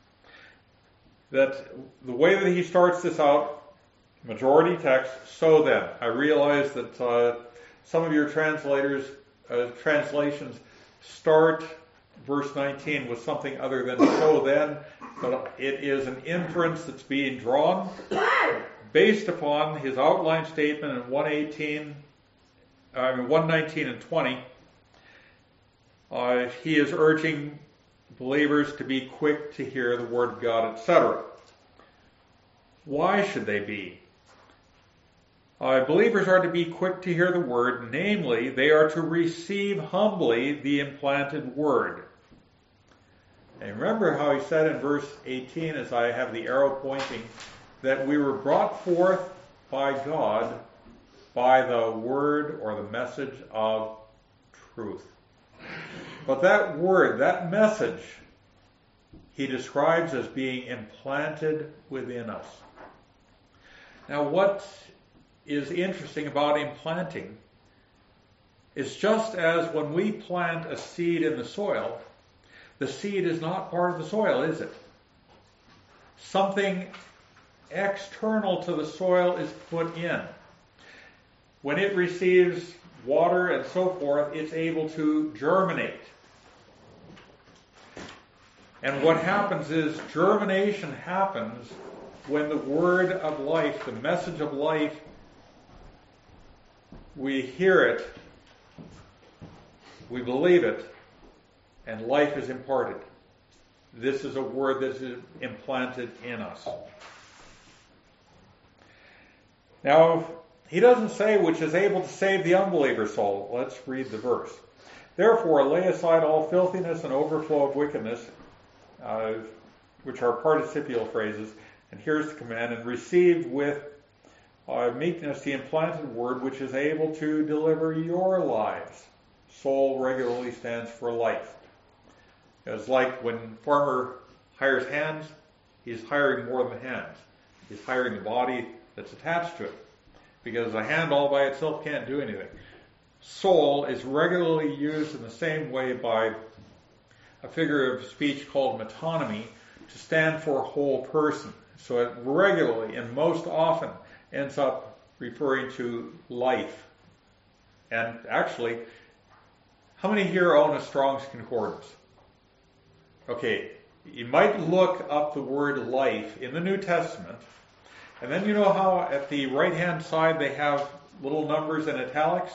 [SPEAKER 2] that the way that he starts this out, majority text, so then. I realize that some of your translations start verse 19 with something other than so then, but it is an inference that's being drawn based upon his outline statement in 119 and 20. He is urging believers to be quick to hear the word of God, etc. Why should they be? Believers are to be quick to hear the word, namely, they are to receive humbly the implanted word. And remember how he said in verse 18, as I have the arrow pointing, that we were brought forth by God by the word or the message of truth. But that word, that message, he describes as being implanted within us. Now what is interesting about implanting is just as when we plant a seed in the soil, the seed is not part of the soil, is it? Something external to the soil is put in. When it receives water and so forth, it's able to germinate. And what happens is germination happens when the word of life, the message of life, we hear it, we believe it, and life is imparted. This is a word that is implanted in us. Now, he doesn't say which is able to save the unbeliever's soul. Let's read the verse. Therefore, lay aside all filthiness and overflow of wickedness, which are participial phrases, and here's the command, and receive with meekness the implanted word which is able to deliver your lives. Soul regularly stands for life. It's like when farmer hires hands, he's hiring more than hands. He's hiring the body that's attached to it. Because a hand all by itself can't do anything. Soul is regularly used in the same way by a figure of speech called metonymy to stand for a whole person. So it regularly and most often ends up referring to life. And actually, how many here own a Strong's Concordance? Okay, you might look up the word life in the New Testament, and then you know how at the right-hand side they have little numbers in italics?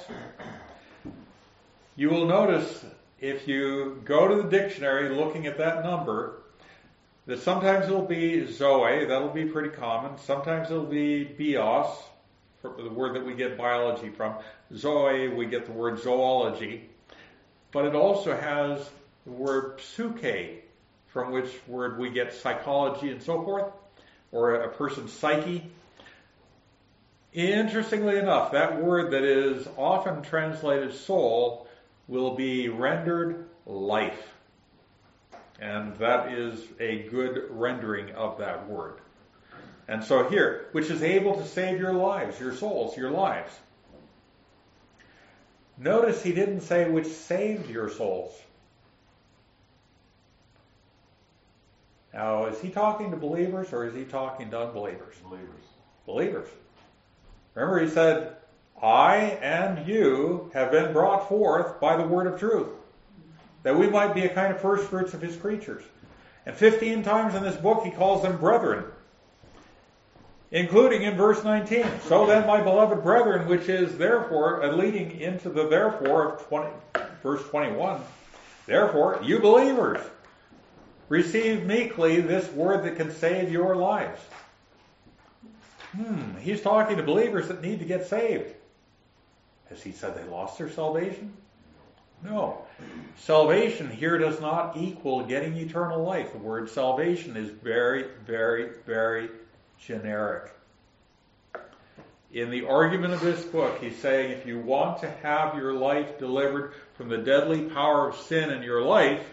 [SPEAKER 2] You will notice if you go to the dictionary looking at that number, that sometimes it'll be zoe, that'll be pretty common. Sometimes it'll be bios, the word that we get biology from. Zoe, we get the word zoology. But it also has the word psyche, from which word we get psychology and so forth, or a person's psyche. Interestingly enough, that word that is often translated soul will be rendered life. And that is a good rendering of that word. And so here, which is able to save your lives, your souls, your lives. Notice he didn't say which saved your souls. Now, is he talking to believers or is he talking to unbelievers? Believers. Remember he said, I and you have been brought forth by the word of truth, that we might be a kind of first fruits of his creatures. And 15 times in this book he calls them brethren, including in verse 19. So then, my beloved brethren, which is therefore, leading into the therefore of verse 21, therefore, you believers, receive meekly this word that can save your lives. He's talking to believers that need to get saved. Has he said they lost their salvation? No. Salvation here does not equal getting eternal life. The word salvation is very, very, very generic. In the argument of this book, he's saying if you want to have your life delivered from the deadly power of sin in your life,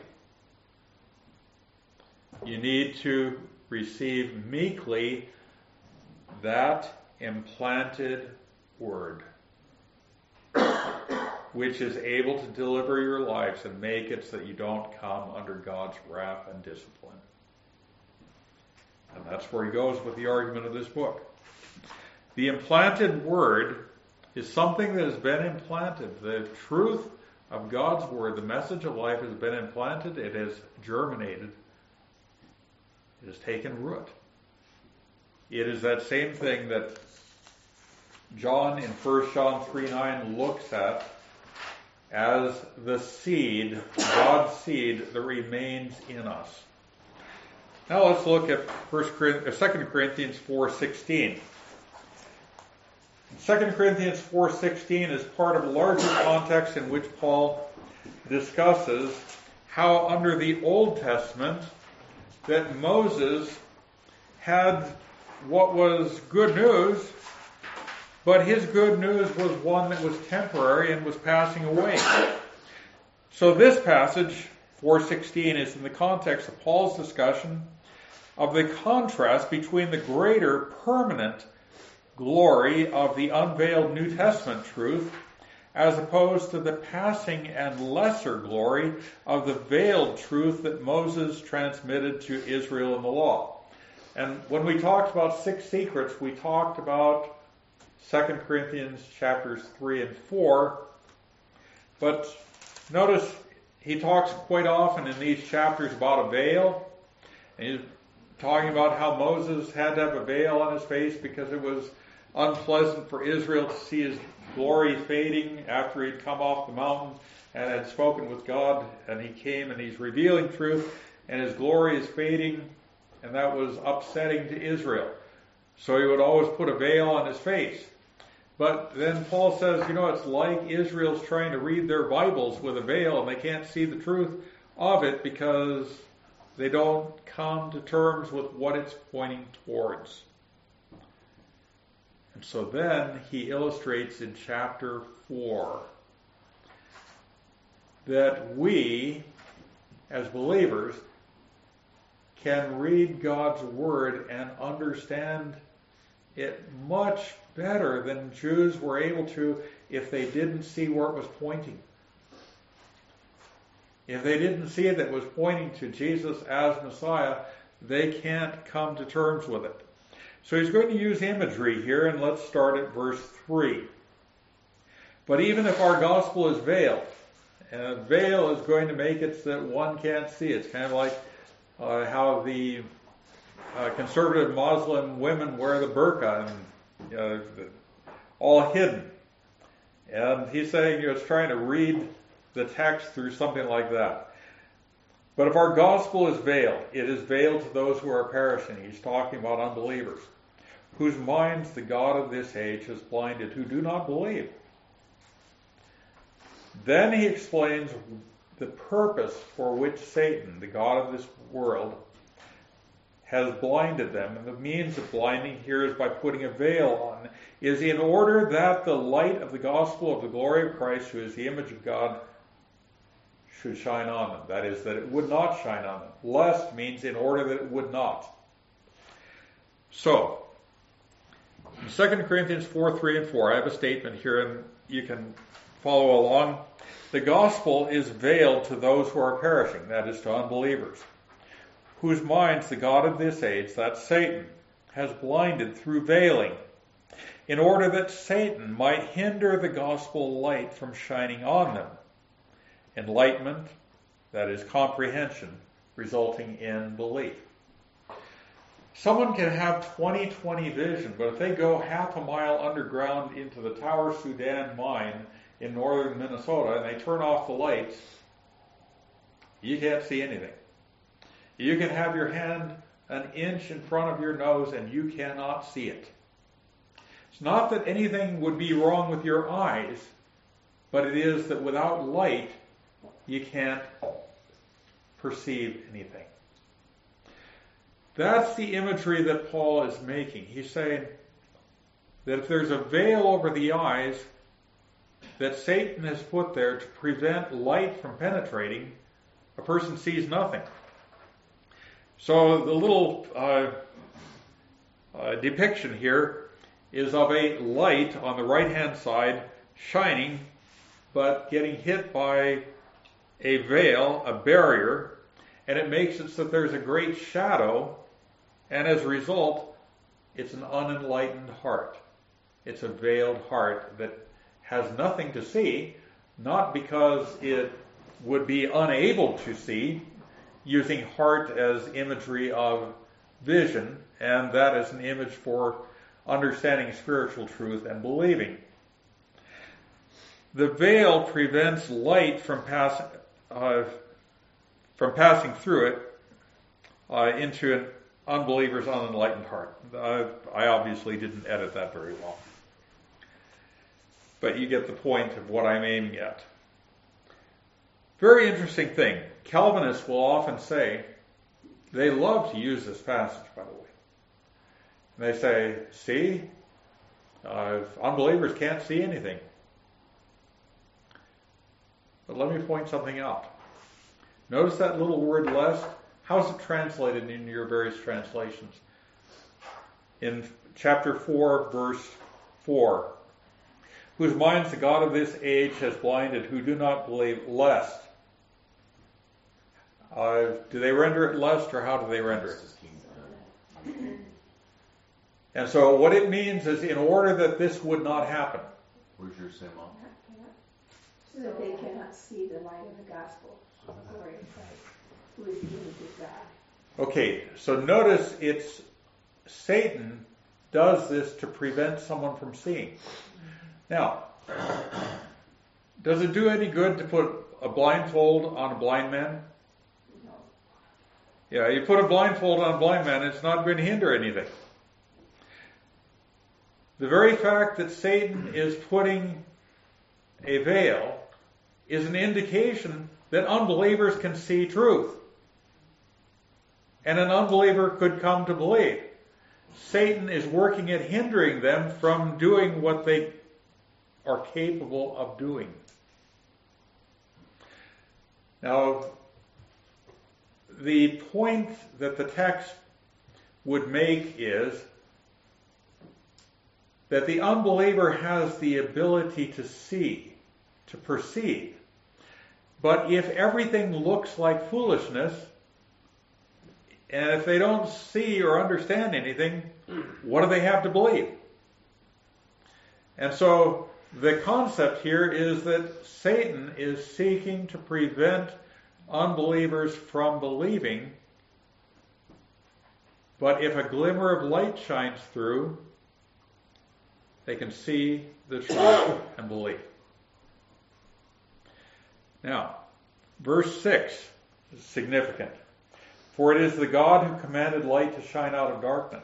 [SPEAKER 2] you need to receive meekly that implanted word, which is able to deliver your lives and make it so that you don't come under God's wrath and discipline. And that's where he goes with the argument of this book. The implanted word is something that has been implanted. The truth of God's word, the message of life, has been implanted. It has germinated. It has taken root. It is that same thing that John in 1 John 3:9 looks at as the seed, God's seed that remains in us. Now let's look at 2 Corinthians 4:16. 2 Corinthians 4:16 is part of a larger context in which Paul discusses how under the Old Testament that Moses had what was good news, but his good news was one that was temporary and was passing away. So this passage, 4:16, is in the context of Paul's discussion of the contrast between the greater permanent glory of the unveiled New Testament truth as opposed to the passing and lesser glory of the veiled truth that Moses transmitted to Israel in the law. And when we talked about 6 secrets, we talked about 2 Corinthians chapters 3 and 4. But notice he talks quite often in these chapters about a veil. And he's talking about how Moses had to have a veil on his face because it was unpleasant for Israel to see his glory fading after he'd come off the mountain and had spoken with God, and he came and he's revealing truth, and his glory is fading, and that was upsetting to Israel. So he would always put a veil on his face. But then Paul says, it's like Israel's trying to read their Bibles with a veil, and they can't see the truth of it because they don't come to terms with what it's pointing towards. And so then he illustrates in chapter 4 that we, as believers, can read God's Word and understand it much better than Jews were able to if they didn't see where it was pointing. If they didn't see it that it was pointing to Jesus as Messiah, they can't come to terms with it. So he's going to use imagery here, and let's start at verse 3. But even if our gospel is veiled, and a veil is going to make it so that one can't see. It's kind of like how the conservative Muslim women wear the burqa, and all hidden. And he's saying it's trying to read the text through something like that. But if our gospel is veiled, it is veiled to those who are perishing. He's talking about unbelievers, whose minds the God of this age has blinded, who do not believe. Then he explains the purpose for which Satan, the god of this world, has blinded them. And the means of blinding here is by putting a veil on, is in order that the light of the gospel of the glory of Christ, who is the image of God, should shine on them. That is, that it would not shine on them. Lest means in order that it would not. So, in 2 Corinthians 4:3 and 4, I have a statement here, and you can follow along. The gospel is veiled to those who are perishing, that is, to unbelievers, whose minds the God of this age, that's Satan, has blinded through veiling, in order that Satan might hinder the gospel light from shining on them. Enlightenment, that is, comprehension, resulting in belief. Someone can have 20/20 vision, but if they go half a mile underground into the Tower Sudan mine in northern Minnesota and they turn off the lights, you can't see anything. You can have your hand an inch in front of your nose and you cannot see it. It's not that anything would be wrong with your eyes, but it is that without light, you can't perceive anything. That's the imagery that Paul is making. He's saying that if there's a veil over the eyes that Satan has put there to prevent light from penetrating, a person sees nothing. So the little depiction here is of a light on the right-hand side shining, but getting hit by a veil, a barrier, and it makes it so that there's a great shadow, and as a result, it's an unenlightened heart. It's a veiled heart that has nothing to see, not because it would be unable to see, using heart as imagery of vision, and that is an image for understanding spiritual truth and believing. The veil prevents light from passing through it into an unbeliever's unenlightened heart. I obviously didn't edit that very well, but you get the point of what I'm aiming at. Very interesting thing. Calvinists will often say, they love to use this passage, by the way. And they say, see, unbelievers can't see anything. But let me point something out. Notice that little word lest. How's it translated in your various translations? In chapter 4, verse 4, whose minds the God of this age has blinded, who do not believe, lest. Do they render it lest, or how do they render it? And so what it means is in order that this would not happen.
[SPEAKER 1] Where's your Sam on?
[SPEAKER 4] So that they cannot see the light of the gospel. Glory to Christ, who is the image of God.
[SPEAKER 2] Okay, so notice it's Satan does this to prevent someone from seeing. Now, does it do any good to put a blindfold on a blind man?
[SPEAKER 4] No.
[SPEAKER 2] Yeah, you put a blindfold on a blind man, it's not going to hinder anything. The very fact that Satan is putting a veil is an indication that unbelievers can see truth. And an unbeliever could come to believe. Satan is working at hindering them from doing what they are capable of doing. Now, the point that the text would make is that the unbeliever has the ability to see, to perceive. But if everything looks like foolishness, and if they don't see or understand anything, what do they have to believe? And so the concept here is that Satan is seeking to prevent unbelievers from believing, but if a glimmer of light shines through, they can see the truth and believe. Now, verse 6 is significant. For it is the God who commanded light to shine out of darkness.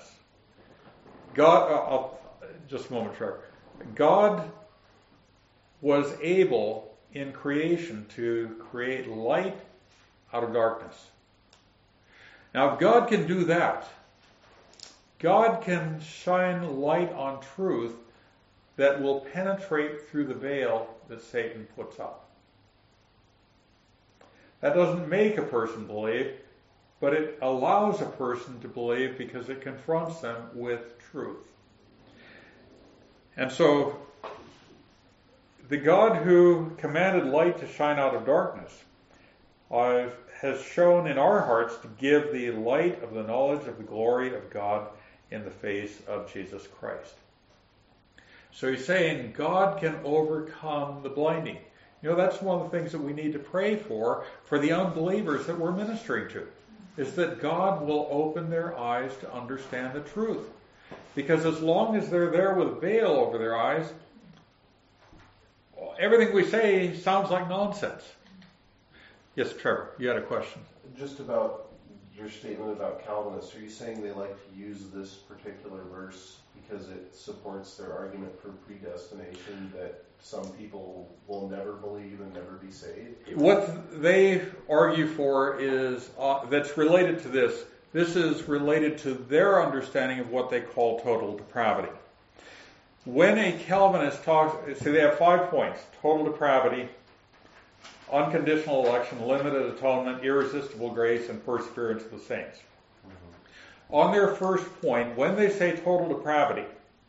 [SPEAKER 2] God, just a moment, Trevor. God was able in creation to create light out of darkness. Now, if God can do that, God can shine light on truth that will penetrate through the veil that Satan puts up. That doesn't make a person believe, but it allows a person to believe because it confronts them with truth. And so, the God who commanded light to shine out of darkness has shown in our hearts to give the light of the knowledge of the glory of God in the face of Jesus Christ. So he's saying God can overcome the blinding. You know, that's one of the things that we need to pray for the unbelievers that we're ministering to, is that God will open their eyes to understand the truth. Because as long as they're there with a veil over their eyes, everything we say sounds like nonsense. Yes, Trevor, you had a question.
[SPEAKER 6] Just about your statement about Calvinists, are you saying they like to use this particular verse because it supports their argument for predestination, that some people will never believe and never be saved?
[SPEAKER 2] What they argue for is, that's related to this. This is related to their understanding of what they call total depravity. When a Calvinist talks, see, they have 5 points: total depravity, unconditional election, limited atonement, irresistible grace, and perseverance of the saints. On their first point, when they say total depravity,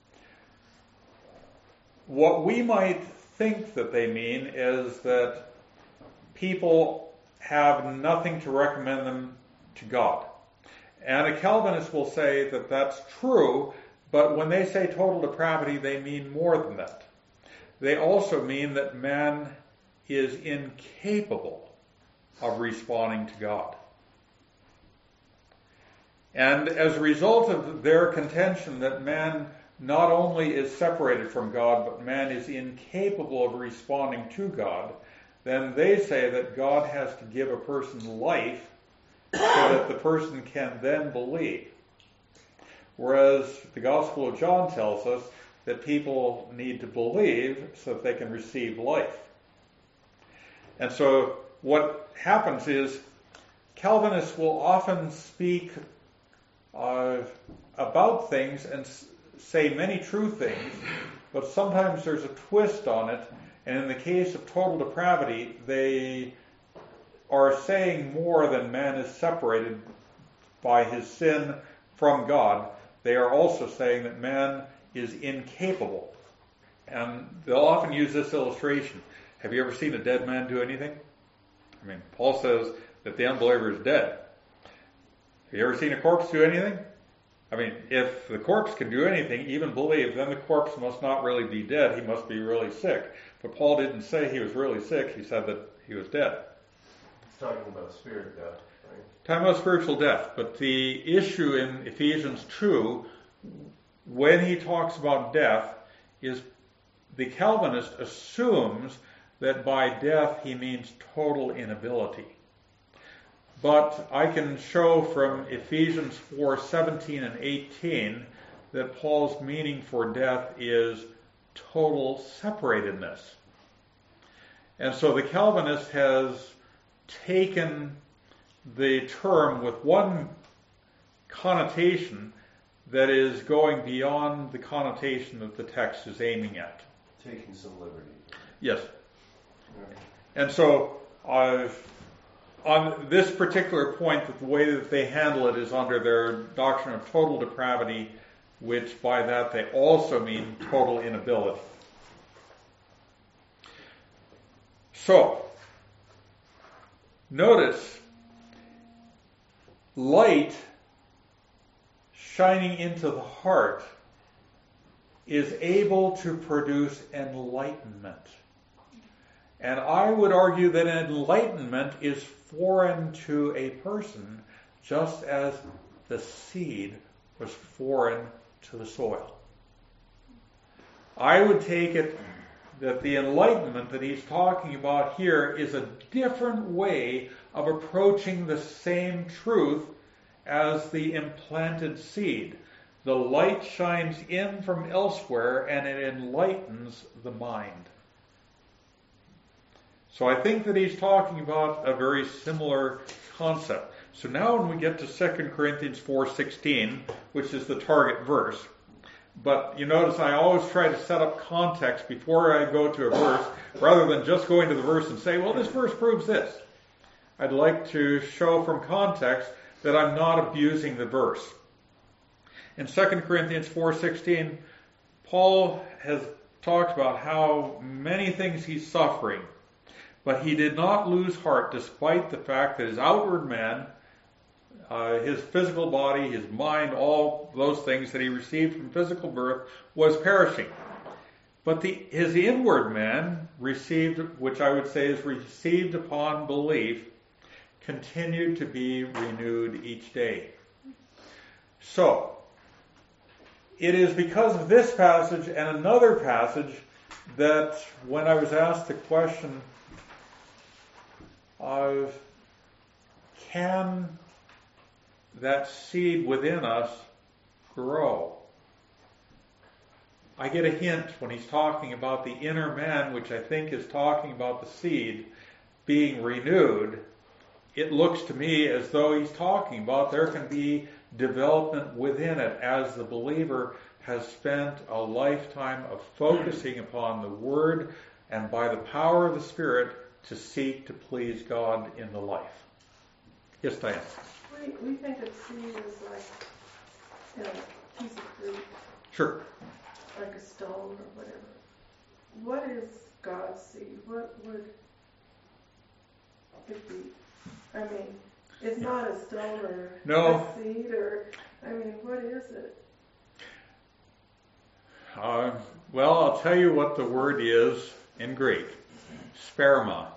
[SPEAKER 2] what we might think that they mean is that people have nothing to recommend them to God. And a Calvinist will say that that's true, but when they say total depravity, they mean more than that. They also mean that man is incapable of responding to God. And as a result of their contention that man not only is separated from God, but man is incapable of responding to God, then they say that God has to give a person life so that the person can then believe. Whereas the Gospel of John tells us that people need to believe so that they can receive life. And so what happens is Calvinists will often speak about things and say many true things, but sometimes there's a twist on it, and in the case of total depravity, they are saying more than man is separated by his sin from God. They are also saying that man is incapable. And they'll often use this illustration. Have you ever seen a dead man do anything? I mean, Paul says that the unbeliever is dead. Have you ever seen a corpse do anything? I mean, if the corpse can do anything, even believe, then the corpse must not really be dead. He must be really sick. But Paul didn't say he was really sick. He said that he was dead.
[SPEAKER 6] He's talking about spirit death, right?
[SPEAKER 2] Talking about spiritual death. But the issue in Ephesians 2, when he talks about death, is the Calvinist assumes that by death he means total inability. But I can show from Ephesians 4:17 and 18 that Paul's meaning for death is total separatedness. And so the Calvinist has taken the term with one connotation that is going beyond the connotation that the text is aiming at.
[SPEAKER 6] Taking some liberty.
[SPEAKER 2] Yes. And so on this particular point, the way that they handle it is under their doctrine of total depravity, which by that they also mean total inability. So, notice, light shining into the heart is able to produce enlightenment. And I would argue that enlightenment is foreign to a person, just as the seed was foreign to the soil. I would take it that the enlightenment that he's talking about here is a different way of approaching the same truth as the implanted seed. The light shines in from elsewhere and it enlightens the mind. So I think that he's talking about a very similar concept. So now when we get to 2 Corinthians 4:16, which is the target verse, but you notice I always try to set up context before I go to a verse, rather than just going to the verse and say, well, this verse proves this. I'd like to show from context that I'm not abusing the verse. In 2 Corinthians 4:16, Paul has talked about how many things he's suffering, but he did not lose heart despite the fact that his outward man, his physical body, his mind, all those things that he received from physical birth was perishing. But his inward man received, which I would say is received upon belief, continued to be renewed each day. So, it is because of this passage and another passage that when I was asked the question of can that seed within us grow, I get a hint when he's talking about the inner man, which I think is talking about the seed being renewed. It looks to me as though he's talking about there can be development within it as the believer has spent a lifetime of focusing upon the Word and by the power of the Spirit to seek to please God in the life. Yes, Diane?
[SPEAKER 7] We think of seed as like a piece of fruit,
[SPEAKER 2] Sure.
[SPEAKER 7] like a stone or whatever. What is God's seed? What would it be? I mean, it's not a stone or
[SPEAKER 2] No.
[SPEAKER 7] a seed or, I mean, what is it?
[SPEAKER 2] Well, I'll tell you what the word is in Greek. Sperma.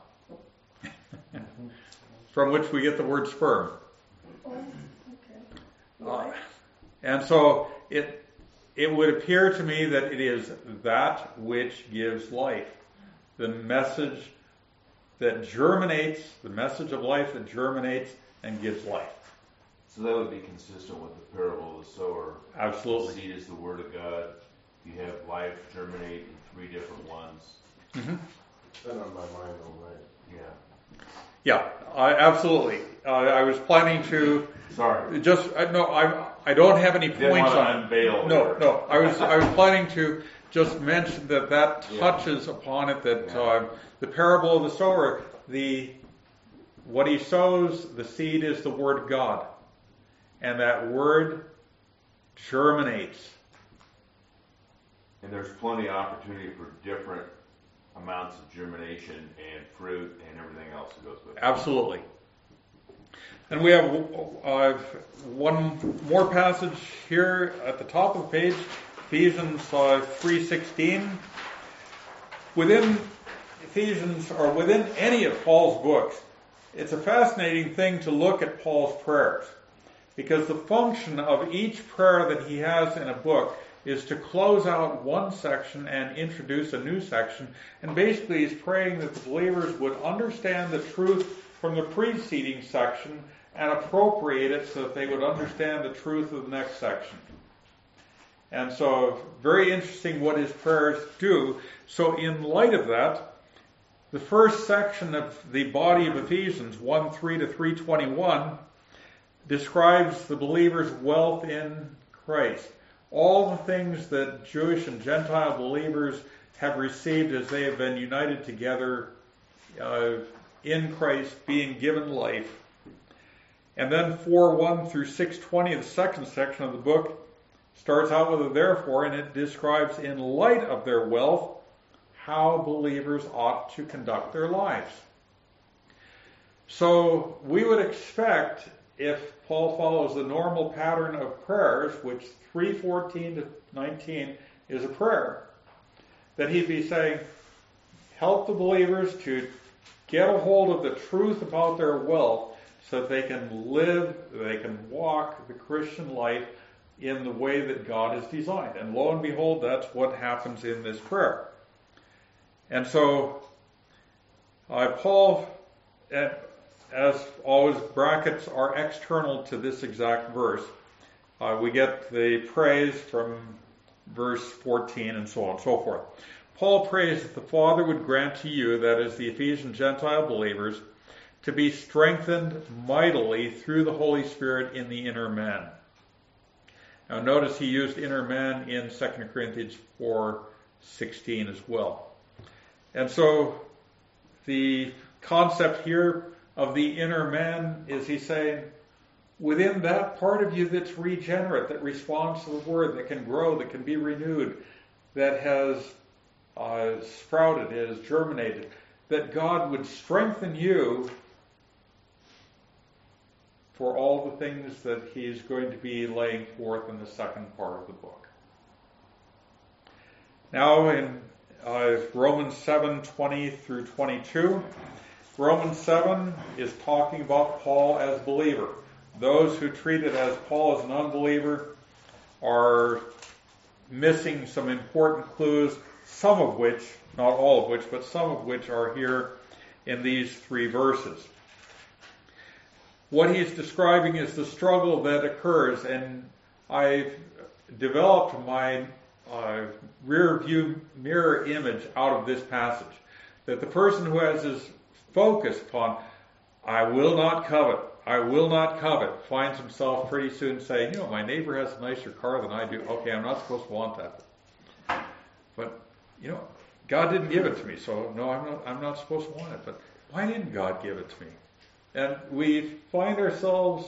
[SPEAKER 2] From which we get the word sperm.
[SPEAKER 7] Oh, okay.
[SPEAKER 2] And so it would appear to me that it is that which gives life. The message that germinates, the message of life that germinates and gives life.
[SPEAKER 1] So that would be consistent with the parable of the sower.
[SPEAKER 2] Absolutely.
[SPEAKER 1] The seed is the word of God. You have life germinate in three different ones.
[SPEAKER 2] Mm-hmm.
[SPEAKER 6] It's been on my mind all night.
[SPEAKER 1] Yeah.
[SPEAKER 2] Yeah, absolutely. I was planning to
[SPEAKER 1] Sorry.
[SPEAKER 2] just no. I don't have any
[SPEAKER 1] Didn't
[SPEAKER 2] points
[SPEAKER 1] want to
[SPEAKER 2] on.
[SPEAKER 1] unveil.
[SPEAKER 2] No. I was planning to just mention that touches upon it. That the parable of the sower, what he sows, the seed is the word of God, and that word germinates.
[SPEAKER 1] And there's plenty of opportunity for different amounts of germination and fruit and everything else that goes with it.
[SPEAKER 2] Absolutely. And we have one more passage here at the top of the page, Ephesians 3:16. Within Ephesians, or within any of Paul's books, it's a fascinating thing to look at Paul's prayers, because the function of each prayer that he has in a book is to close out one section and introduce a new section. And basically he's praying that the believers would understand the truth from the preceding section and appropriate it so that they would understand the truth of the next section. And so, very interesting what his prayers do. So in light of that, the first section of the body of Ephesians, 1:3 to 3:21, describes the believer's wealth in Christ. All the things that Jewish and Gentile believers have received as they have been united together in Christ, being given life. And then 4:1 through 6:20, the second section of the book, starts out with a therefore, and it describes in light of their wealth how believers ought to conduct their lives. So we would expect, if Paul follows the normal pattern of prayers, which 3:14 to 19 is a prayer, that he'd be saying, help the believers to get a hold of the truth about their wealth so that they can live, they can walk the Christian life in the way that God has designed. And lo and behold, that's what happens in this prayer. And so, Paul, as always, brackets are external to this exact verse. We get the praise from verse 14 and so on and so forth. Paul prays that the Father would grant to you, that is the Ephesian Gentile believers, to be strengthened mightily through the Holy Spirit in the inner man. Now notice he used inner man in 2 Corinthians 4:16 as well. And so the concept here of the inner man is he's saying, within that part of you that's regenerate, that responds to the Word, that can grow, that can be renewed, that has sprouted, has germinated, that God would strengthen you for all the things that He's going to be laying forth in the second part of the book. Now in Romans 7:20 through 22, Romans 7 is talking about Paul as believer. Those who treat it as Paul as an unbeliever are missing some important clues, some of which, not all of which, but some of which are here in these 3 verses. What he's describing is the struggle that occurs, and I've developed my rear view mirror image out of this passage. That the person who has his focus upon, I will not covet, finds himself pretty soon saying, my neighbor has a nicer car than I do. Okay, I'm not supposed to want that. But, God didn't give it to me, so no, I'm not supposed to want it. But why didn't God give it to me? And we find ourselves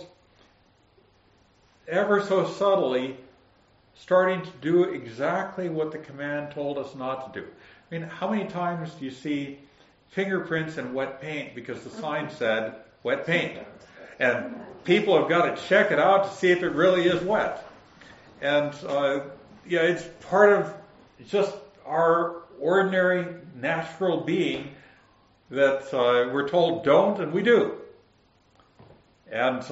[SPEAKER 2] ever so subtly starting to do exactly what the command told us not to do. I mean, how many times do you see fingerprints in wet paint because the sign said wet paint? And people have got to check it out to see if it really is wet. And it's part of just our ordinary natural being that we're told don't, and we do. And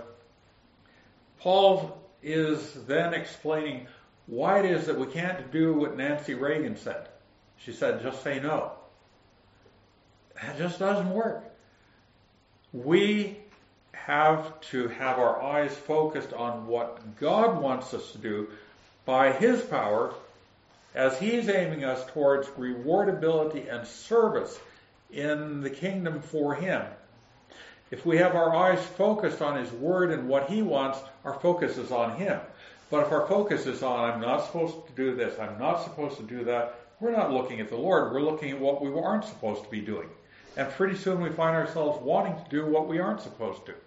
[SPEAKER 2] Paul is then explaining why it is that we can't do what Nancy Reagan said. She said, just say no. That just doesn't work. We have to have our eyes focused on what God wants us to do by His power as He's aiming us towards rewardability and service in the kingdom for Him. If we have our eyes focused on His Word and what He wants, our focus is on Him. But if our focus is on, I'm not supposed to do this, I'm not supposed to do that, we're not looking at the Lord, we're looking at what we aren't supposed to be doing. And pretty soon we find ourselves wanting to do what we aren't supposed to.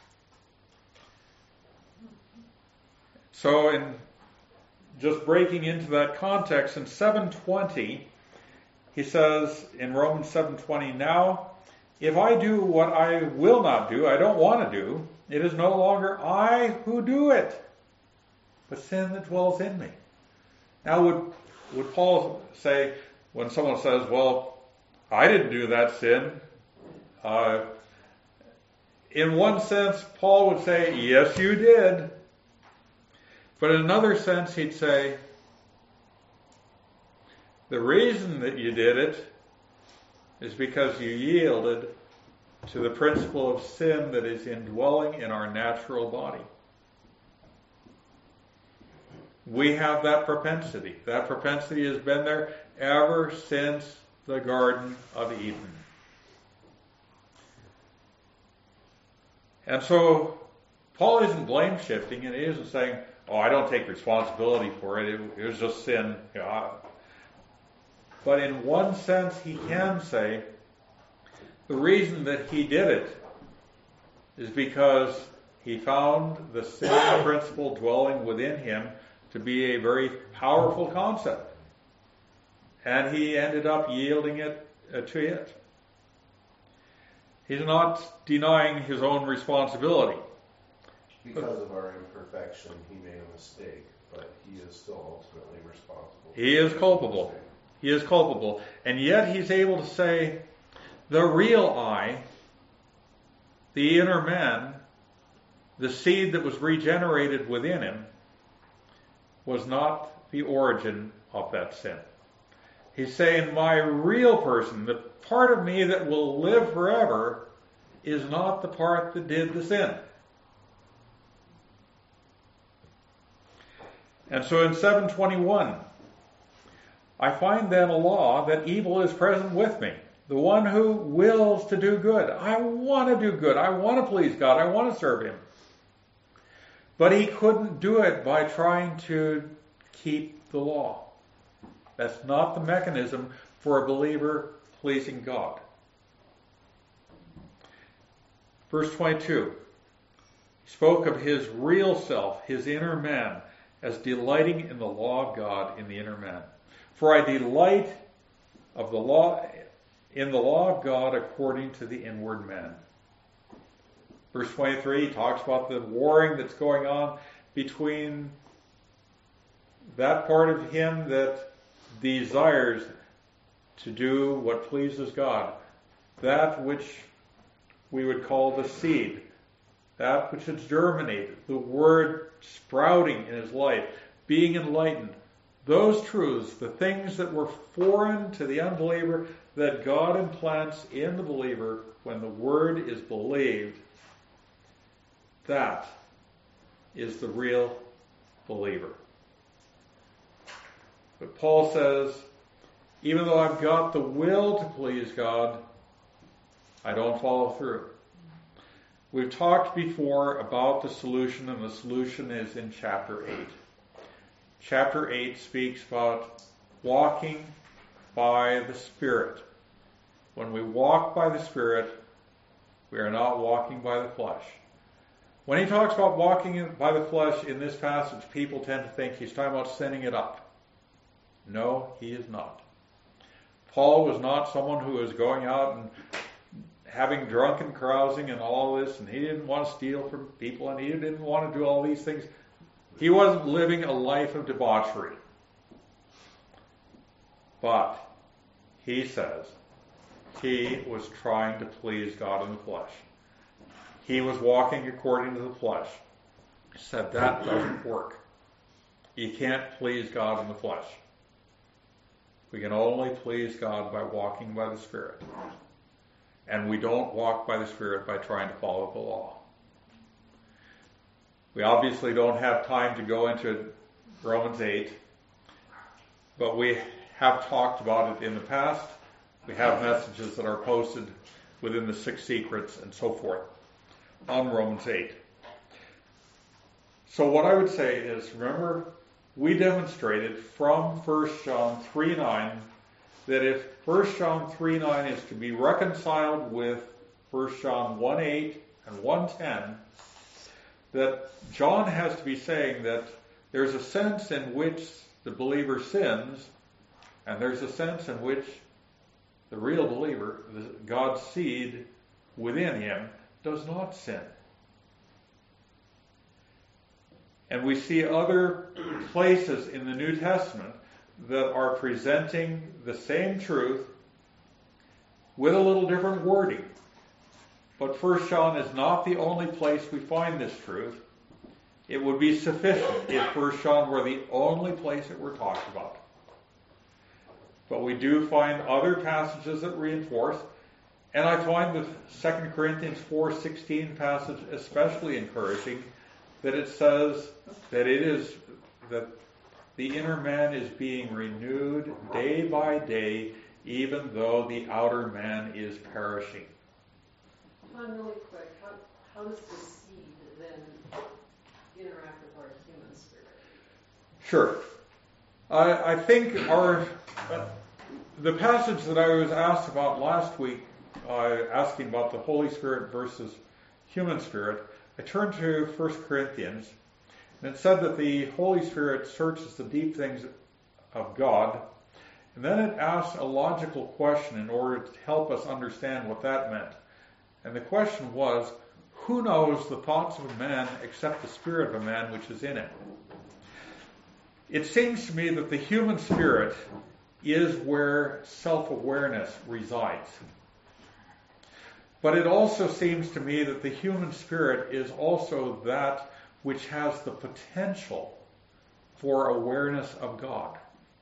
[SPEAKER 2] So in just breaking into that context, in 7:20, he says in Romans 7:20, now, if I do what I will not do, I don't want to do, it is no longer I who do it, but sin that dwells in me. Now, would Paul say, when someone says, well, I didn't do that sin, in one sense, Paul would say, yes, you did. But in another sense, he'd say, the reason that you did it is because you yielded to the principle of sin that is indwelling in our natural body. We have that propensity. That propensity has been there ever since the Garden of Eden. And so Paul isn't blame shifting, and he isn't saying, I don't take responsibility for it. It was just sin. But in one sense, he can say the reason that he did it is because he found the sin principle dwelling within him to be a very powerful concept. And he ended up yielding it to it. He's not denying his own responsibility.
[SPEAKER 6] Because of our imperfection, he made a mistake, but he is still ultimately responsible.
[SPEAKER 2] He is culpable. He is culpable. And yet he's able to say, the real I, the inner man, the seed that was regenerated within him, was not the origin of that sin. He's saying, my real person, the part of me that will live forever, is not the part that did the sin. And so in 7:21, I find then a law that evil is present with me. The one who wills to do good. I want to do good. I want to please God. I want to serve Him. But he couldn't do it by trying to keep the law. That's not the mechanism for a believer pleasing God. Verse 22. He spoke of his real self, his inner man, as delighting in the law of God in the inner man. For I delight in the law of God according to the inward man. Verse 23, he talks about the warring that's going on between that part of him that desires to do what pleases God, that which we would call the seed, that which has germinated, the word sprouting in his life, being enlightened. Those truths, the things that were foreign to the unbeliever, that God implants in the believer when the word is believed, that is the real believer. But Paul says, even though I've got the will to please God, I don't follow through. We've talked before about the solution, and the solution is in chapter 8. Chapter 8 speaks about walking by the Spirit. When we walk by the Spirit, we are not walking by the flesh. When he talks about walking by the flesh in this passage, people tend to think he's talking about sinning it up. No, he is not. Paul was not someone who was going out and having drunken carousing and all this, and he didn't want to steal from people, and he didn't want to do all these things. He wasn't living a life of debauchery. But he says he was trying to please God in the flesh. He was walking according to the flesh. He said that doesn't work. You can't please God in the flesh. We can only please God by walking by the Spirit. And we don't walk by the Spirit by trying to follow the law. We obviously don't have time to go into Romans 8, but we have talked about it in the past. We have messages that are posted within the 6 secrets and so forth on Romans 8. So what I would say is, remember, we demonstrated from 1 John 3:9 that if 1 John 3:9 is to be reconciled with 1 John 1:8 and 1:10, that John has to be saying that there's a sense in which the believer sins, and there's a sense in which the real believer, God's seed within him, does not sin. And we see other places in the New Testament that are presenting the same truth with a little different wording. But 1 John is not the only place we find this truth. It would be sufficient if 1 John were the only place that we're talking about. But we do find other passages that reinforce, and I find the 2 Corinthians 4:16 passage especially encouraging, that it says that that the inner man is being renewed day by day, even though the outer man is perishing.
[SPEAKER 7] John, really quick, how does the seed then interact with our human spirit?
[SPEAKER 2] Sure. I think the passage that I was asked about last week, asking about the Holy Spirit versus human spirit, I turned to 1 Corinthians, and it said that the Holy Spirit searches the deep things of God, and then it asked a logical question in order to help us understand what that meant. And the question was, who knows the thoughts of a man except the spirit of a man which is in him? It seems to me that the human spirit is where self-awareness resides. But it also seems to me that the human spirit is also that which has the potential for awareness of God.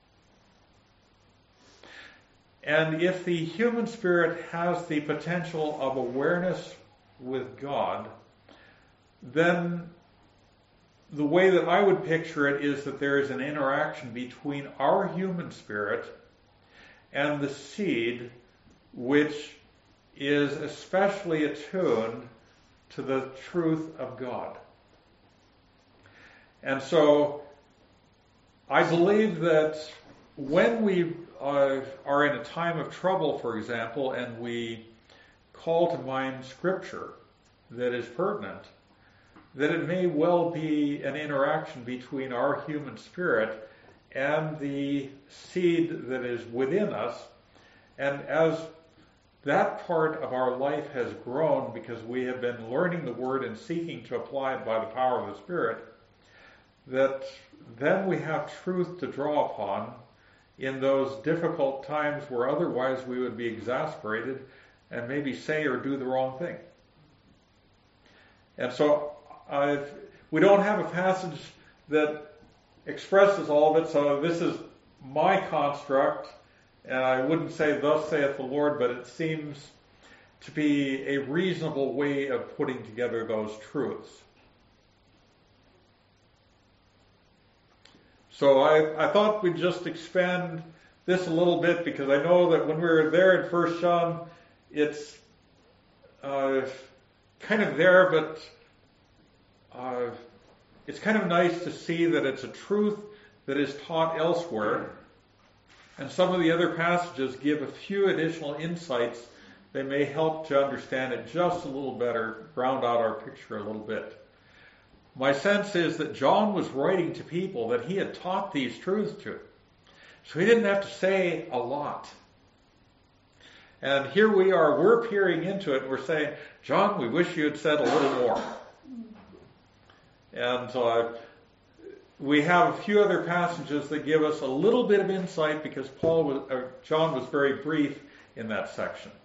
[SPEAKER 2] And if the human spirit has the potential of awareness with God, then the way that I would picture it is that there is an interaction between our human spirit and the seed, which is especially attuned to the truth of God. And so I believe that when we are in a time of trouble, for example, and we call to mind Scripture, that is pertinent, that it may well be an interaction between our human spirit and the seed that is within us. And as that part of our life has grown because we have been learning the Word and seeking to apply it by the power of the Spirit, that then we have truth to draw upon in those difficult times where otherwise we would be exasperated and maybe say or do the wrong thing. And so we don't have a passage that expresses all of it, so this is my construct, and I wouldn't say thus saith the Lord, but it seems to be a reasonable way of putting together those truths. So I thought we'd just expand this a little bit because I know that when we were there in 1 John, it's kind of there, but it's kind of nice to see that it's a truth that is taught elsewhere. And some of the other passages give a few additional insights that may help to understand it just a little better, round out our picture a little bit. My sense is that John was writing to people that he had taught these truths to. So he didn't have to say a lot. And here we are, we're peering into it and we're saying, John, we wish you had said a little more. And we have a few other passages that give us a little bit of insight because John was very brief in that section.